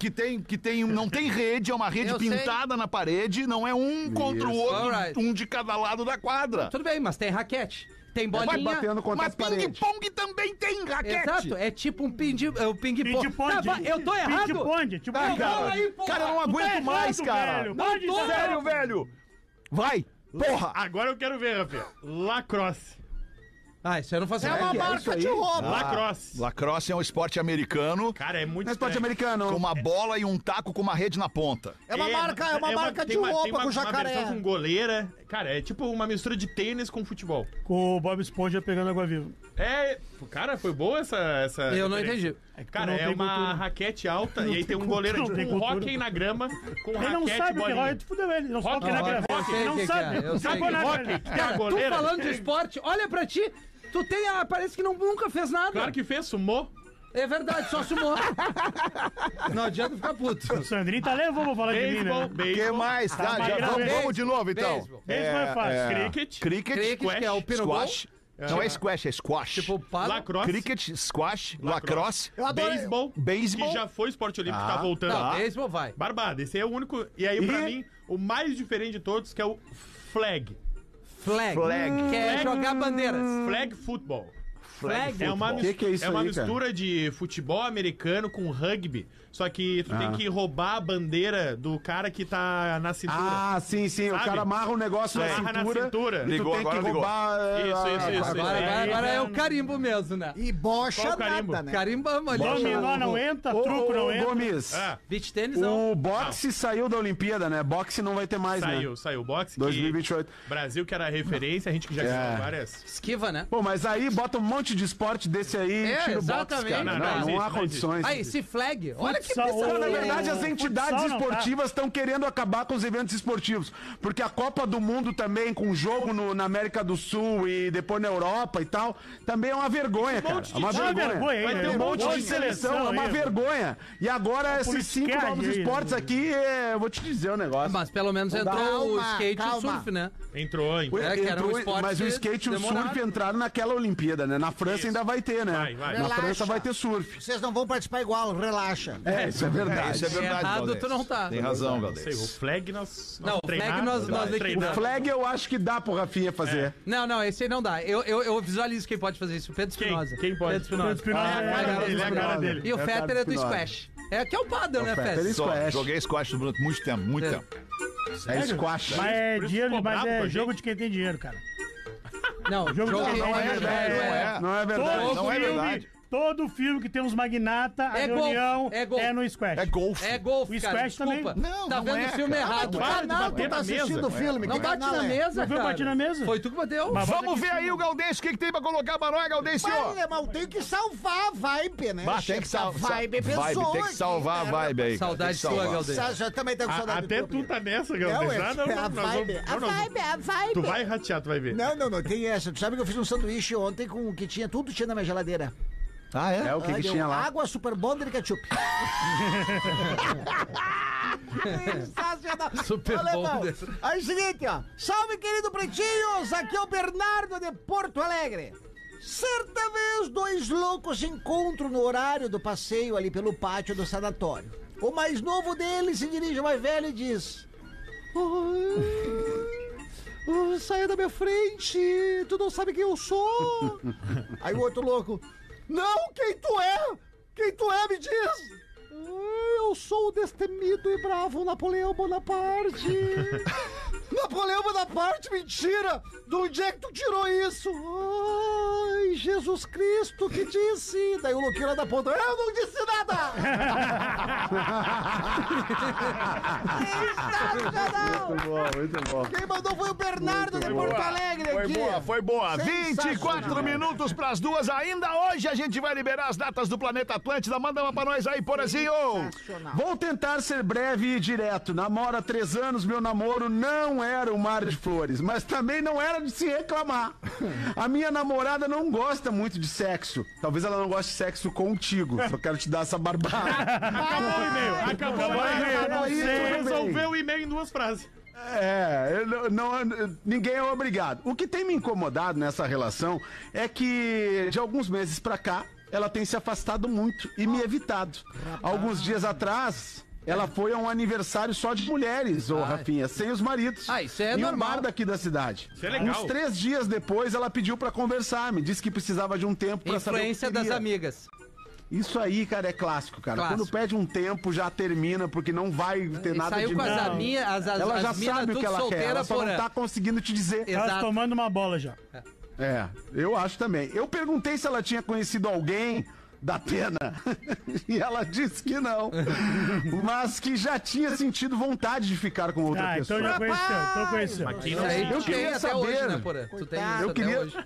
Não tem rede, é uma rede Eu sei. pintada na parede. Não é um contra o outro, Alright. um de cada lado da quadra. Tudo bem, mas tem raquete. Tem Vai bolinha. batendo contra Mas as paredes. ping-pong também tem raquete. Exato, é tipo um ping-pong. Ping-pong. Tá, eu tô errado. Ping-pong, tipo... Ah, Não, cara, aí, porra. cara, eu não Tu tá aguento errado, mais, cara. velho. Não Pode tô. ser. Sério, velho. Vai. Porra. Agora eu quero ver, Rafinha. Lacrosse. Ah, isso eu não faço É uma que é isso marca aí? de roupa. Lacrosse. Lacrosse é um esporte americano Cara, é muito Não é esporte estranho. americano. com uma bola e um taco com uma rede na ponta. É uma marca de tem uma roupa com versão jacaré. com goleira. Cara, é tipo uma mistura de tênis com futebol. Com o Bob Esponja pegando água viva. Cara, foi boa essa Eu não referência. entendi. Cara, não é tem uma cultura. raquete alta Não e aí tem tem um goleiro, cultura, tipo não um tem hóquei cultura. na grama com Ele raquete não e sabe o que é bolinha. hóquei, fudeu ele. Não sabe o que é Hóquei, hóquei. hóquei. Ele não Eu sei sabe. que é, eu Não sei sabe que é. nada. Hóquei, que tem a Tu goleira. falando de esporte, olha pra ti. Tu tem parece que nunca fez nada. Claro que fez, sumou. É verdade, só sumou. Não adianta ficar puto. O Sandrinho tá levando pra falar de mim, Beisebol, né? O que beisebol. mais? Tá, mas já grande. vamos de novo, então. Beisebol. Beisebol é fácil. Cricket, Cricket, Que é o pinoball. squash. Não é squash, é squash. Tipo, paddle. lacrosse, Cricket, squash, lacrosse, Eu adoro. beisebol, beisebol. que já foi esporte olímpico, tá voltando. Não, beisebol vai. Barbada, esse é o único. E aí, pra mim, o mais diferente de todos, que é o flag. Flag. Flag. Que é jogar bandeiras. Flag football. Flag É uma, football. Que é isso é uma aí, cara? mistura de futebol americano com rugby. Só que tu tem que roubar a bandeira do cara que tá na cintura. Ah, sim. O Sabe? cara amarra um negócio na Amarra na cintura. cintura. E tu Ligou, tem que agora ligou. roubar. Isso. Agora é o carimbo mesmo, né? E bocha Qual o carimbo? nada, né? Carimbamos ali. Dominó não entra, truco não entra. Gomes, Ah, Beach tênis não. o boxe saiu da Olimpíada, né? Boxe não vai ter mais, né? saiu o boxe. que 2028. Brasil, que era a referência, a gente que já ganhou várias. Esquiva, né? Pô, mas aí bota um monte de esporte desse aí É, tira o boxe, exatamente. cara. Não, Não, existe, não há não condições. Aí, esse flag. Olha que Futsal, bizarro. Na verdade, as entidades Futsal não tá. esportivas estão querendo acabar com os eventos esportivos. Porque a Copa do Mundo também, com jogo na América do Sul e depois na Europa e tal, também é uma vergonha, cara. É uma É uma vergonha. vergonha, Vai hein, ter velho? um monte De seleção, é uma aí. vergonha. E agora esses 5 politicagem novos aí, esportes né? aqui, eu vou te dizer um negócio. Mas pelo menos entrou o Calma, skate e calma. o surf, né? Entrou. É, que era um esporte Mas o skate e o demorado. surf entraram naquela Olimpíada, né? Na França ainda vai ter, né? Vai. Na Relaxa. França vai ter surf. Vocês não vão participar igual, relaxa. Isso é verdade. Isso é verdade, Errado, Galdês. tu não tá. Tem razão, Sei, o Galdês. flag nós Não, o flag nós O liquidamos. flag eu acho que dá pro Rafinha fazer. Não, esse aí não dá. Eu visualizo quem pode fazer isso. O Pedro Espinosa. Quem pode? Pedro Espinosa. Espinosa É a cara dele, é a cara dele. E o É a cara Fetter é do Espinosa. squash. É que é o paddle, né, Fetter Fetter? é Só, Squash. joguei squash durante muito tempo, muito É. tempo. É squash. Mas é Por isso dinheiro, ficou mas bravo com é a jogo gente. de quem tem dinheiro, cara. Não, Jogo jogo de Não é verdade, não é. Não é verdade. Todo não é filme, verdade. todo filme que tem uns magnata, a É golfe, reunião é golfe. é no squash. É golfe. É golfe, O cara. squash também. Desculpa. Não, tá não vendo é, o filme cara. errado. Que Para de canal bater tu tá na mesa. assistindo o filme? Não Que bate canal na é? mesa, Não foi cara. bater na mesa? Foi tu que bateu. Mas bota Vamos aqui ver em aí cima. o Galdês, o que tem pra colocar pra nós, Galdêncio? Mas, irmão, tem que salvar a vibe, né? Bah, tem chefe? que salvar. Vibe pessoa Tem que salvar a vibe aí. cara. Saudade Tem que sua, salvar. Galdês. Já também tá com saudade Até do tu tá nessa, Não, Galdês. é Ah, a vibe. A vibe. Tu vai ratear, tu vai ver. Não, tem essa. Tu sabe que eu fiz um sanduíche ontem com que tinha tudo tinha na minha geladeira. Ah, é? É o que Deu tinha lá. água, super bonder e ketchup. Sensacional. Super Alemão. Bonder. Aí é o seguinte, ó. Salve, querido Pretinhos. Aqui é o Bernardo de Porto Alegre. Certa vez, 2 loucos se encontram no horário do passeio ali pelo pátio do sanatório. O mais novo deles se dirige ao mais velho e diz: saia da minha frente, tu não sabe quem eu sou. Aí o outro louco: não, quem tu é? Quem tu é, me diz. Eu sou o destemido e bravo Napoleão Bonaparte. Napoleão Bonaparte, mentira! De onde é que tu tirou isso? Ai, Jesus Cristo, que disse? Daí o louquinho lá da ponta: eu não disse nada! Muito bom. Quem mandou foi o Bernardo de Porto Alegre aqui. Foi boa. 24 Sensacional. minutos pras 2. Ainda hoje a gente vai liberar as datas do Planeta Atlântida. Manda uma pra nós aí, Porazinho. Vou tentar ser breve e direto. Namoro há 3 anos, meu namoro não era um mar de flores, mas também não era de se reclamar. A minha namorada não gosta muito de sexo. Talvez ela não goste de sexo contigo. Só quero te dar essa barbada. Acabou o e-mail. Acabou o e-mail. Não sei. Resolveu o e-mail em 2 frases. Ninguém é obrigado. O que tem me incomodado nessa relação é que de alguns meses pra cá ela tem se afastado muito e me evitado. Alguns dias atrás ela foi a um aniversário só de mulheres, Rafinha, sem os maridos. Isso é em um normal. bar daqui da cidade. Isso é legal. Uns 3 dias depois ela pediu pra conversar, me disse que precisava de um tempo pra saber o que Influência das queria. amigas. Isso aí, cara, é clássico, cara. Clássico. Quando pede um tempo, já termina, porque não vai ter E nada saiu de com Não. as minhas, Ela já as minas sabe o tudo que ela quer, solteira, ela só porra. não tá conseguindo te dizer. Tava Exato. tomando uma bola já. Eu acho também. Eu perguntei se ela tinha conhecido alguém da pena e ela disse que não, mas que já tinha sentido vontade de ficar com outra pessoa. Então já conheceu, então conheceu. Mas quem Isso não aí sentiu? tu tem queria até hoje, saber. né, porra? Tu tem isso Eu até queria- hoje.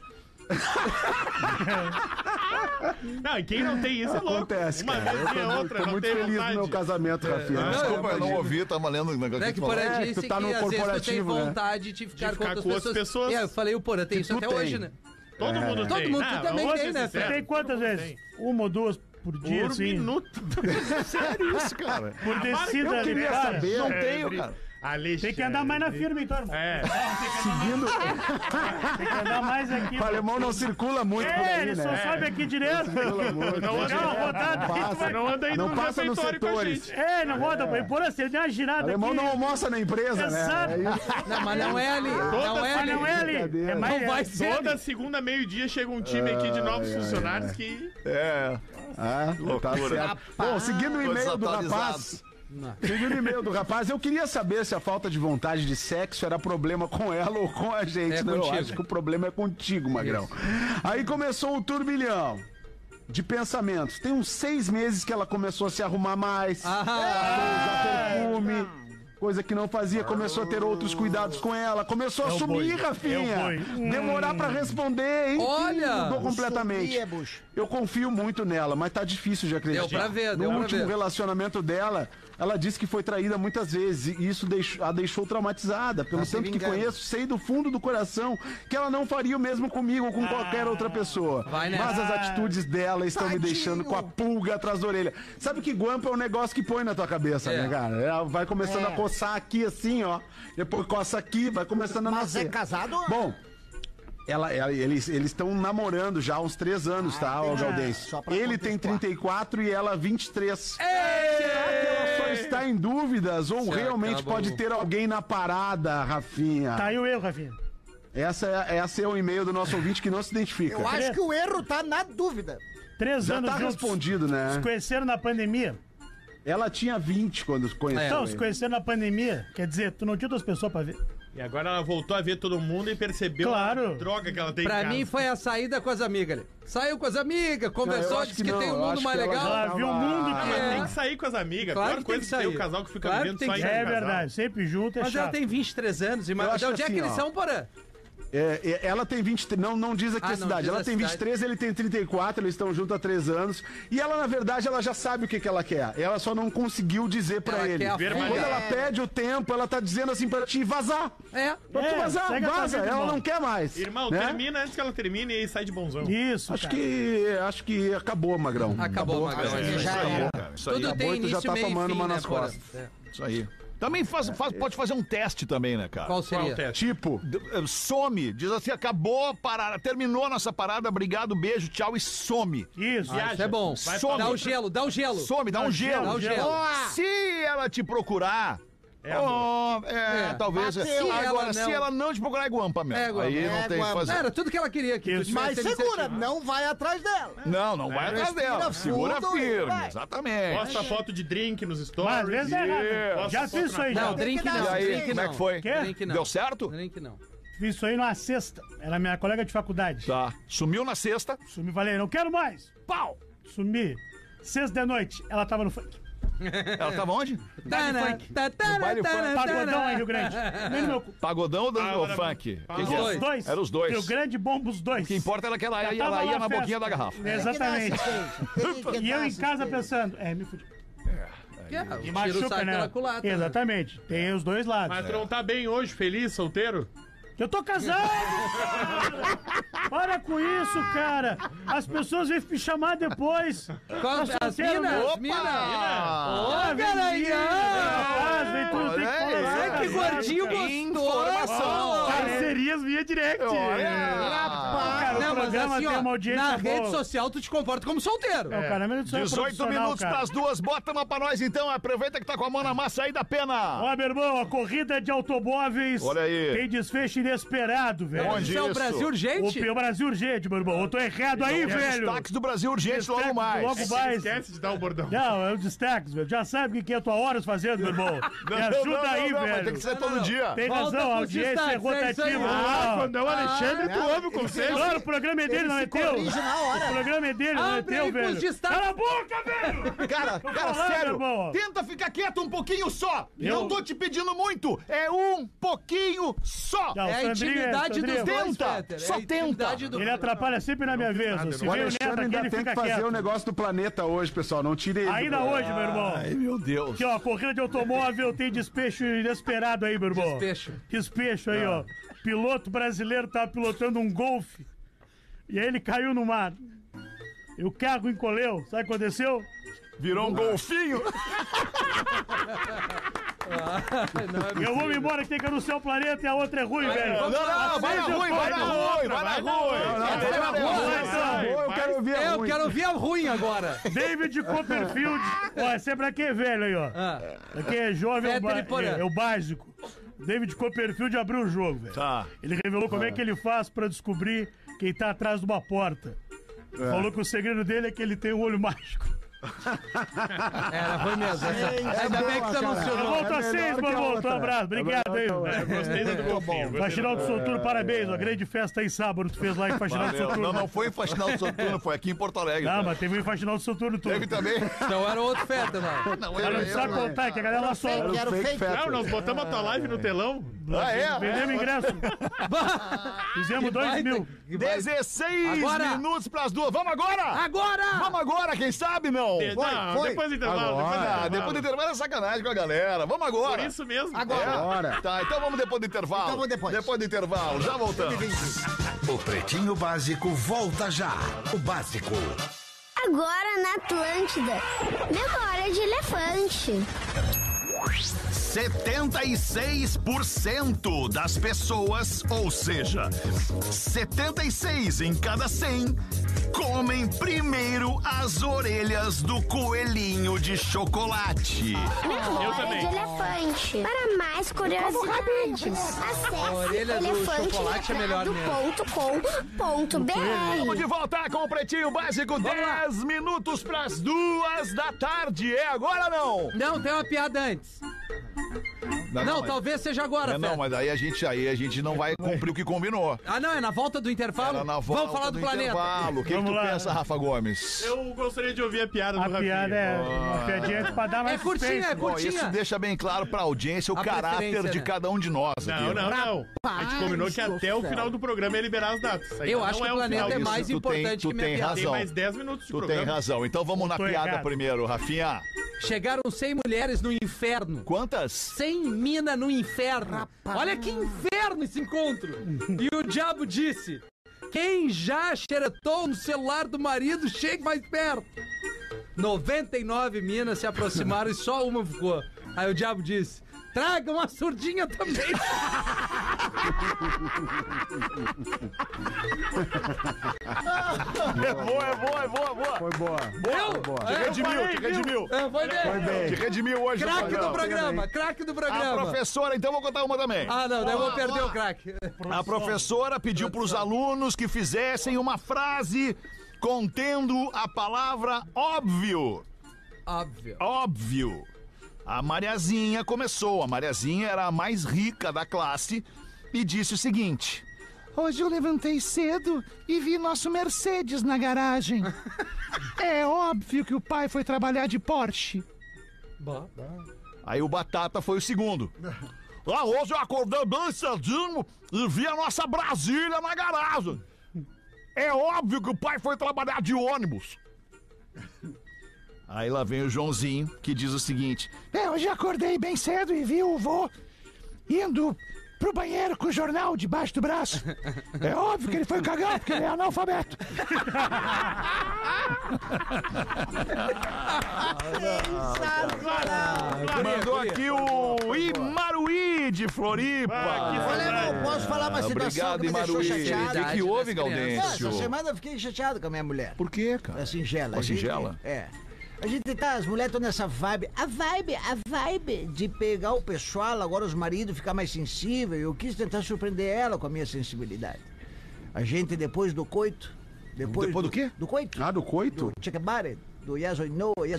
Não, e quem não tem isso é louco. Acontece, Uma cara. vez e outra, Tô não muito tem feliz vontade. no meu casamento, Rafinha. Desculpa, eu não imagino. ouvi, tava lendo o negócio Né, que que tu falou. Porã É, disse tu tá que no às vezes tu tem corporativo, né? vontade de ficar com outras outras pessoas. pessoas. Eu falei, o Porã tem isso tu até tem. hoje, né? Todo mundo Todo tem. mundo, tu também vamos tem, ser né, sinceros. Tem quantas Todo mundo vezes? tem. Uma ou duas por dia, Por assim? minuto. Sério isso, cara? Por descida eu ali, queria cara. saber. Não tenho, cara. Tem que andar mais na firma, então, irmão. É. Seguindo, Tem que andar mais aqui. o alemão não circula muito por aí, Ele só né? sobe aqui direto. Pelo amor de Não Deus. anda- Dá uma rodada. Passa, Não anda aí não no passa nos refeitório com a setores. gente. Não roda, põe por assim, ele deu uma girada O alemão aqui. não almoça na empresa, Exato. né? É isso. Não, mas não é ali. Não é Mas ali. não é ali. Brincadeira. É mais, Não vai ser Toda ali. segunda, meio-dia, chega um time aqui de novos funcionários que... É. Ah, tá certo. Bom, seguindo o e-mail do rapaz. Seguindo o e-mail do rapaz, eu queria saber se a falta de vontade de sexo era problema com ela ou com a gente. É Não, eu contigo. acho que o problema é contigo, Magrão. Aí começou o turbilhão de pensamentos. Tem uns 6 meses que ela começou a se arrumar mais, usar perfume, coisa que não fazia, começou a ter outros cuidados com ela, começou a É o sumir, boi. Rafinha. É o boi. Demorar pra responder, enfim, Olha! mudou completamente. Sumir é bucho. Eu confio muito nela, mas tá difícil de acreditar. Deu pra ver, No deu pra último ver. relacionamento dela, ela disse que foi traída muitas vezes e isso a deixou traumatizada. Pelo Tá se tanto que vingando. conheço, sei do fundo do coração que ela não faria o mesmo comigo ou com qualquer outra pessoa. Vai nessa. Mas as atitudes dela estão me Tadinho. deixando com a pulga atrás da orelha. Sabe que guampa é um negócio que põe na tua cabeça, É. né, cara? Ela vai começando É. a coçar aqui assim, ó. Depois coça aqui, vai começando a Mas nascer. é casado? Bom, eles estão namorando já há uns 3 anos, tá, o entendi. Gaudense? Só pra Ele tem contextuar. 34 e ela 23. Será que ela só está em dúvidas ou Será que realmente ela pode babou? ter alguém na parada, Rafinha? Tá aí o erro, Rafinha. Esse é o e-mail do nosso ouvinte que não se identifica. Eu acho que o erro tá na dúvida. 3 Já anos tá juntos. respondido, Se né? conheceram na pandemia. Ela tinha 20 quando conheceu Então, ele. se conheceram na pandemia, quer dizer, tu não tinha outras pessoas pra ver. E agora ela voltou a ver todo mundo e percebeu Claro. a droga que ela tem Pra em casa. mim foi a saída com as amigas ali. Saiu com as amigas, conversou, Não, eu acho disse que que não, tem um eu mundo acho mais que ela legal. já Ela viu o mundo Ah, que mas É. tem que sair com as amigas. Claro A pior que coisa tem que que tem o sair. casal que fica Claro vivendo que tem só que em sair. É casal. verdade, sempre junto é Mas ela chato. tem 23 anos. Eu De acho onde é que assim, eles ó. são, Porã? Ela tem 23, não diz aqui Ah, a não cidade. diz Ela a tem cidade. 23, ele tem 34, eles estão juntos há 3 anos. E ela, na verdade, ela já sabe o que ela quer. Ela só não conseguiu dizer pra Ela ele. quer a Ver fuga. Quando ela pede o tempo, ela tá dizendo assim pra ti vazar. É. Pra tu vazar, segue a tua vaza. vida, Ela irmão. não quer mais. Irmão, né? termina antes que ela termine e aí sai de bonzão. Isso, Acho cara. que acabou, Magrão. Acabou, Magrão. É, Já isso aí, era. cara. Isso aí. Tudo Acabou tem e tu já início, tá meio e tomando fim, uma né, nas Porã? costas. É. Isso aí. Também pode fazer um teste também, né, cara? Qual seria? Tipo, Some. Diz assim, acabou a parada, terminou a nossa parada, obrigado, beijo, tchau e some. Isso. Isso é bom. Some. Dá o gelo, dá o gelo. Some, dá um gelo. Dá o gelo. Se ela te procurar... talvez. Agora, se ela não te procurar, é guampa mesmo. Aí não tem o que fazer. Era tudo que ela queria aqui. Mas segura, não vai atrás dela. Não vai atrás dela. Segura fundo, firme, vai. exatamente. Posta foto de drink nos Mas às stories. vezes é errado. Posta Já foto fiz isso aí, Não, já. drink E não. aí, Drink como é não. que foi? Quê? Drink não. Deu certo? Drink não. Fiz isso aí numa sexta. Era minha colega de faculdade. Tá. Sumiu na sexta. Sumi, falei, não quero mais. Pau! Sumi. Sexta de noite, ela tava no funk. Ela tava onde? baile funk. Pagodão aí, Rio Grande. Nem no meu cu. Pagodão ou funk? Os Que é? dois. Era os dois. Rio Grande bomba os dois. O que importa era que ela Já ia tava na festa. boquinha da garrafa. Exatamente. E eu em casa pensando, me fudi. Tira E o machuca, saco né? pela culatra. Exatamente. Tem os dois lados. Mas tu não tá bem hoje, feliz, solteiro? Eu tô casado! Para com isso, cara! As pessoas vêm me chamar depois. Qual- Tá As solteiro, minas? meu? As minas? Ah, Ô, vem garanhão! vem tudo, tem que Olha aí. falar. Ai, que gordinho gostoso! Informação. Parcerias via direct. Cara, Não, o mas programa assim, tem uma ó, audiência na boa. rede social tu te comporta como solteiro. Não, cara, mas isso é 18 profissional, minutos cara. pras 2. Bota uma pra nós então. Aproveita que tá com a mão na massa aí da pena. Ó, meu irmão, a corrida de automóveis Olha aí. tem desfecho inesperado, velho. Onde Isso é o isso? Brasil urgente? O Brasil urgente, meu irmão. Eu tô errado aí, velho. Destaques do Brasil urgente logo Destaques mais. logo mais. Esquece de dar o bordão. Não, é o destaque, velho. Já sabe o que é tua horas fazendo, meu irmão. Me ajuda aí, Mas velho. tem que ser todo dia. Tem Volta razão, a pros audiência é destaques, é isso aí. rotativa. Ah, não. quando é o Alexandre, tu ouve o conselho. Claro, o programa é dele, não é teu. corrige na hora. O programa é dele, não é Abre teu, aí pros velho. destaques. Cala a boca, velho! Cara, falando, sério, irmão. tenta ficar quieto um pouquinho só. Eu- Não tô te pedindo muito, é um pouquinho só. Não, É a Sandrinho, intimidade dos Sandrinho. dois, Tenta, Peter. só É a intimidade do- Ele atrapalha sempre na minha vez. Se o vem o Neto Alexandre aqui, ainda ele tem fica que fazer quieto. o negócio do planeta hoje, pessoal. Não tire ele. Ainda hoje, meu irmão. Ai, meu Deus. Aqui, ó, corrida de automóvel tem despecho inesperado aí, meu irmão. Despecho. Despecho aí, ó. Piloto brasileiro tava pilotando um Golfe. E aí ele caiu no mar. E o carro encolheu. Sabe o que aconteceu? Virou um golfinho. Eu vou me embora que tem que anunciar o planeta e a outra é ruim, velho. Não, vai na ruim, vai na ruim, vai na ruim. Eu quero ouvir a Eu ruim. quero ouvir a ruim agora. David Copperfield. Ó, esse é pra quem é velho aí, ó. Aqui é jovem, é o, Peter e Porã. é o básico. David Copperfield abriu o jogo, velho. Tá. Ele revelou como é que ele faz pra descobrir quem tá atrás de uma porta. Falou que o segredo dele é que ele tem um olho mágico. Era ruim mesmo. Ainda bem que você Tá anunciou. volta a 6, meu irmão. Um abraço. Obrigado aí. Gostei do golfinho. Faxinal do Soturno, parabéns. Uma grande festa aí sábado. Tu fez lá em Faxinal do Valeu. Soturno. Não foi em Faxinal do Soturno, foi aqui em Porto Alegre. Não, mas teve um Faxinal do Soturno tudo. Teve também. Então era outro feta lá. Não, Ela não sabe contar, que a galera lá só. Quero fake. Não, nós botamos a tua live no telão. Ah, é? Vendemos ingresso. Fizemos 2 mil. 16 Agora. minutos pras 2. Vamos agora? Agora! Vamos agora, quem sabe não? Não, depois do intervalo. Ah, depois do intervalo é sacanagem com a galera. Vamos agora. Por isso mesmo. Agora. Tá, então vamos depois do intervalo. Então vamos depois. Depois do intervalo, já voltamos. O Pretinho Básico volta já. O básico. Agora na Atlântida. Memória de elefante. 76% das pessoas, ou seja, 76 em cada 100, comem primeiro as orelhas do coelhinho de chocolate. Memória de elefante. Para mais curiosidades, acesse orelha do chocolate é melhor mesmo. elefantemercado.com.br. Vamos de volta com o Pretinho Básico, 10 minutos pras 2 da tarde. É agora não? Não, tem uma piada antes. Não, mas- talvez seja agora, Não, Feta. mas aí a gente não vai cumprir o que combinou. Ah, não, é na volta do intervalo? Era na volta Vamos falar do planeta. intervalo. O que Vamos tu lá. pensa, Rafa Gomes? Eu gostaria de ouvir a piada do A Rafinha. piada é uma piadinha pra dar mais É curtinha, suspense. é Bom, curtinha. isso deixa bem claro pra audiência o A caráter preferência, de né? cada um de nós aqui. Não, né? não. A gente combinou que até o final do programa ia liberar as datas. Isso aí Eu não acho que o o planeta final é disso. mais Tu tem- importante tu que minha tem piada. Tem razão. mais 10 minutos de Tu programa. tem razão. Então vamos na Tô piada errado. primeiro, Rafinha. Chegaram 100 mulheres no inferno. Quantas? 100 mina no inferno. Olha que inferno esse encontro. E o diabo disse: quem já xeretou no celular do marido, chegue mais perto. 99 minas se aproximaram e só uma ficou. Aí o diabo disse: Traga uma surdinha também. É boa. Foi boa. Te redimiu. Foi bem. Te redimiu hoje. Craque do programa. A professora, então vou contar uma também. Ah, não, daí eu vou perder o craque. A professora pediu para os alunos que fizessem uma frase contendo a palavra óbvio. Óbvio. A Mariazinha começou. A Mariazinha era a mais rica da classe e disse o seguinte: hoje eu levantei cedo e vi nosso Mercedes na garagem. É óbvio que o pai foi trabalhar de Porsche. Aí o Batata foi o segundo. Hoje eu acordei bem cedinho e vi a nossa Brasília na garagem. É óbvio que o pai foi trabalhar de ônibus. Aí lá vem o Joãozinho, que diz o seguinte: hoje eu acordei bem cedo e vi o vô indo pro banheiro com o jornal debaixo do braço. É óbvio que ele foi cagar, porque ele é analfabeto. Mandou aqui o Imaruí de Floripa. Olha, posso falar uma situação que me deixou chateado? O que houve, Não, Gaudêncio? essa semana eu fiquei chateado com a minha mulher. Por quê, cara? A Singela. A Singela? A gente tá, as mulheres estão nessa vibe. A vibe de pegar o pessoal, agora os maridos ficar mais sensíveis. Eu quis tentar surpreender ela com a minha sensibilidade. A gente, depois do coito. Depois do quê? Do coito. Ah, do coito? Do check about it. Do yes or no. Eu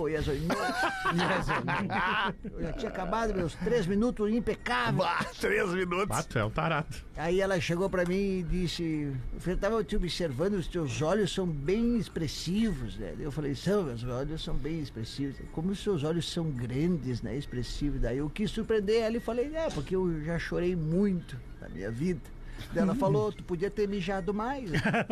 já tinha acabado meus 3 minutos impecáveis. 3 minutos. Bato, é um tarado. Aí ela chegou pra mim e disse: eu tava te observando, os teus olhos são bem expressivos, né? Eu falei: meus olhos são bem expressivos. Como os seus olhos são grandes, né? Expressivos. Daí eu quis surpreender ela e falei: porque eu já chorei muito na minha vida. Daí ela falou: tu podia ter mijado mais.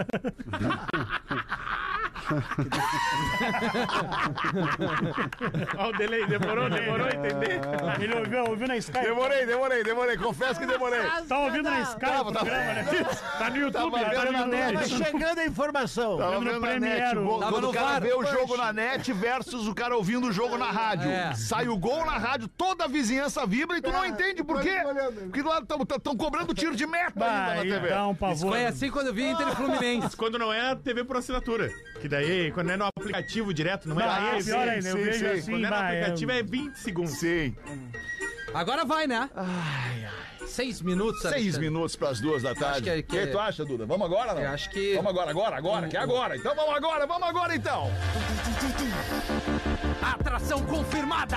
Olha o delay, demorou a entender. Ele ouviu na Skype. Demorei. Confesso que demorei. Tá ouvindo na Skype o programa, né? Tá no YouTube, tá no Tava YouTube. chegando a informação. Tava Vendo vendo na net. Premiere, Quando o cara VAR. vê o jogo na net versus o cara ouvindo o jogo na rádio. Sai o gol na rádio, toda a vizinhança vibra e tu não entende por quê. Porque lá estão cobrando tiro de meta ainda na Vai, TV. dá um pavor. Foi assim quando eu vi Inter e Fluminense. Quando não é TV por assinatura. Que daí, quando é no aplicativo direto, não é Bah, na pior ainda, eu vejo assim, Quando é no bah, aplicativo é 20 segundos. Sim. Agora vai, né? 6 minutos. 6 Alexandre. minutos para as 2 da tarde. que- O que tu acha, Duda? Vamos agora, não? Eu acho que- Vamos agora, que é agora. Então vamos agora então. Atração confirmada.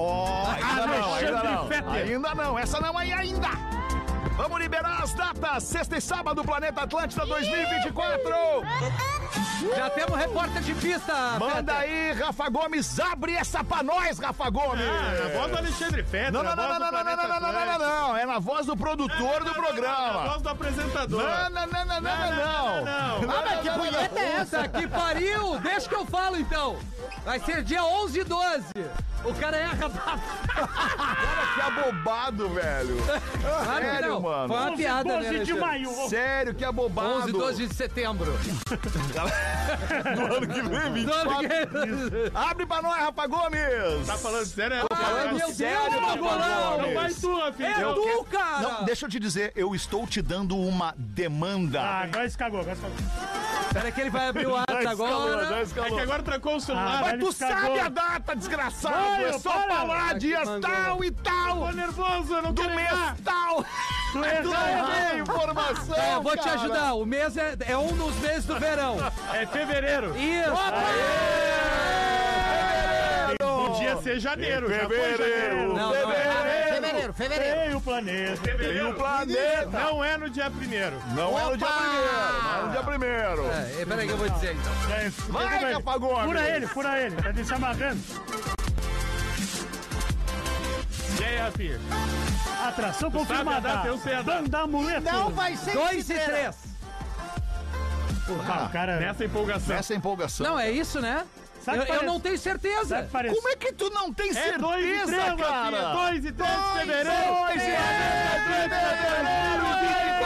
Ainda não, essa não é ainda. Vamos liberar as datas, sexta e sábado, Planeta Atlântida 2024. Já temos repórter de pista. Manda Fetter. aí, Rafa Gomes, abre essa pra nós, Rafa Gomes. Na voz do Alexandre Fetter. Não, na voz do Planeta Atlântico. não, é na voz do produtor do programa. Na voz do apresentador. Não. Mas que punheta é essa? Que pariu! Deixa que eu falo, então. Vai ser dia 11 e 12. O cara erra. Cara, que abobado, velho. Claro que Sério, não. mano. Foi uma 11, piada, né, 12 de Alexandre? maio. Sério, que abobado. 11 e 12 de setembro. Do ano que vem, Do ano 24. que- Abre pra nós, Rafa Gomes. Tá falando sério? Ai, meu sério, Deus, Rafa Golão. Gomes. Não vai tu, filho. É tu, cara. Não, deixa eu te dizer, eu estou te dando uma demanda. Agora se cagou. Pera que ele vai abrir o ato agora. É que agora trancou o celular. Mas tu ele cagou. sabe a data, desgraçado. Vai, É só para. falar dias mandou. tal e tal. Tô nervoso, eu não Do quero mês errar. tal. Tu Tu errou. não tem informação, É, eu vou te cara. ajudar. O mês é um dos meses do verão. É fevereiro. Isso. Podia ser janeiro. Já foi Fevereiro. janeiro. Não, Fevereiro. Ei, o planeta. E o planeta. Não é no dia 1º. Não é no dia primeiro. Não é no dia primeiro. É, peraí que eu vou dizer, então. Vai, Rafa Gomes. Fura ele. Tá se amarrando. E aí, Rafinha? Atração sabe a confirmada. data, eu sei a data. Banda Amuleto. Não vai ser 2 e 3. Ah, o cara... Nessa empolgação. Essa empolgação. Não, é isso, né? Sabe que Eu parece- não tenho certeza. Sabe que parece- Como é que tu não tem É 2 e 3, certeza, cara? Rafinha. 2 e 3 de fevereiro. 2 de fevereiro,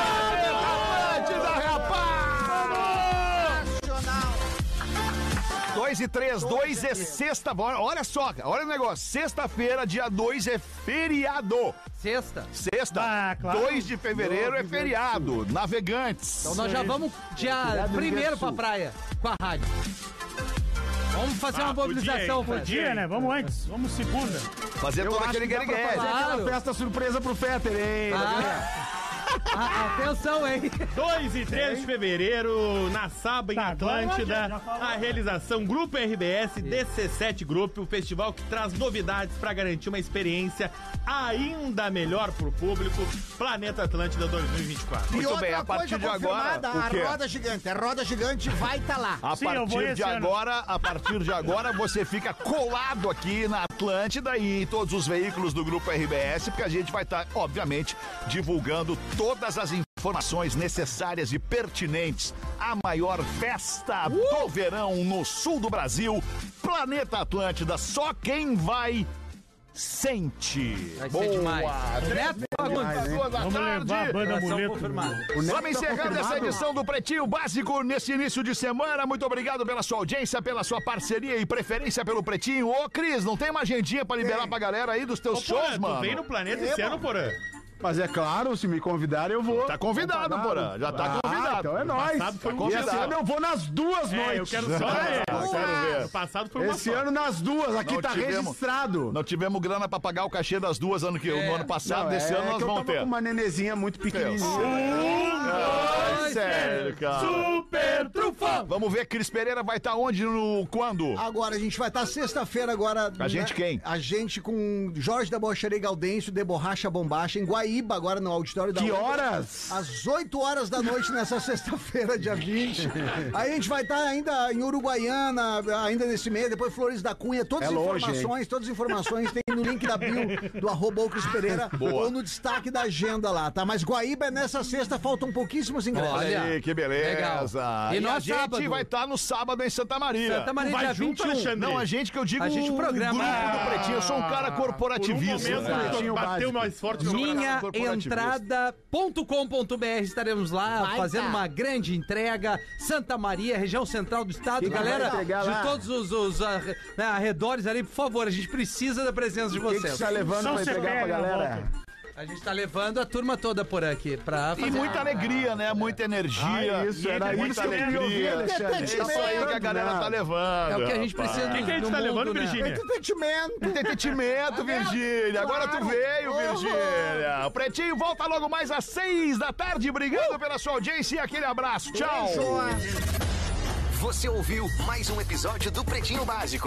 24, Atlântida, rapaz! 2 e 3, 2 é sexta. Olha só, olha o negócio. Sexta-feira, dia 2 é feriado. Sexta. Claro. 2 de fevereiro é feriado. Navegantes. Então nós já vamos dia 1º pra praia com a rádio. Vamos fazer uma mobilização, Podia, né? Vamos antes. Vamos segunda. Fazer todo aquele guerigué. Fazer aquela festa surpresa pro Fetter, hein? Atenção, hein? 2 e 3 de fevereiro, na Saba, em Atlântida, a realização Grupo RBS DC7 Group, o festival que traz novidades para garantir uma experiência ainda melhor pro público. Planeta Atlântida 2024. E Muito outra bem, a partir coisa de agora, confirmada, o quê? A roda gigante vai estar lá. A partir de agora, você fica colado aqui na Atlântida e em todos os veículos do Grupo RBS, porque a gente vai estar, obviamente, divulgando todas as informações necessárias e pertinentes. A maior festa do verão no sul do Brasil, Planeta Atlântida. Só quem vai sente. Vai ser demais. Neto Fagundes. Vamos levar a banda Amuleto. Vamos encerrando essa edição do Pretinho Básico nesse início de semana. Muito obrigado pela sua audiência, pela sua parceria e preferência pelo Pretinho. Ô, Cris, não tem uma agendinha pra liberar pra galera aí dos teus shows, Porã, mano? Tu vem no Planeta esse ano, Porã? Mas é claro, se me convidarem, eu vou. Tá convidado, Porã. Já tá convidado. Então é nóis. convidado. Esse ano eu vou nas duas noites. Eu quero só ver. Quero ver. No passado foi uma Esse só. ano nas duas, aqui Não tá tivemos. registrado. Não tivemos grana pra pagar o cachê das duas no ano passado. Desse ano nós que eu vamos tava ter. com uma nenezinha muito pequenininha. Sério, cara. Super trufão! Vamos ver, Cris Pereira vai estar onde, quando? Agora, a gente vai estar sexta-feira agora. A gente quem? A gente com Jorge da Borracharia Gaudêncio, de Borracha Bombacha, em Guaíba, agora no auditório da Que UFBA. horas? Às 8 horas da noite nessa sexta-feira, dia 20. Aí a gente vai estar ainda em Uruguaiana, ainda nesse mês, depois Flores da Cunha, todas as informações tem no link da bio do @Cris Pereira ou no destaque da agenda lá, tá? Mas Guaíba é nessa sexta, faltam pouquíssimos ingressos. Olha aí, que beleza. Legal. E a nós gente sábado? vai estar no sábado em Santa Maria. Santa Maria, Vai dia junto, 21. Alexandre? Não, a gente que eu digo A gente programa. grupo do Pretinho. Eu sou um cara corporativista. Por um momento, né? bateu mais forte no coração. Minhaentrada.com.br, estaremos lá fazendo uma grande entrega. Santa Maria, região central do estado. Que Galera, vai entregar de lá? todos os arredores ali, por favor, a gente precisa da presença de O que vocês. você tá levando São pra entregar pra Cepega, galera? A gente tá levando a turma toda por aqui pra fazer. E muita alegria, né? Muita energia. Isso, era muita isso que eu queria ouvir, alegria. Alexandre. É isso aí que a galera tá levando. É o que a gente rapaz. precisa O que a gente no tá mundo, levando, né? Virgínia? Entretenimento. Entretenimento, Virgínia. Agora tu veio, Virgínia. O Pretinho volta logo mais às 6 da tarde. Obrigado pela sua audiência e aquele abraço. Tchau. Você ouviu mais um episódio do Pretinho Básico.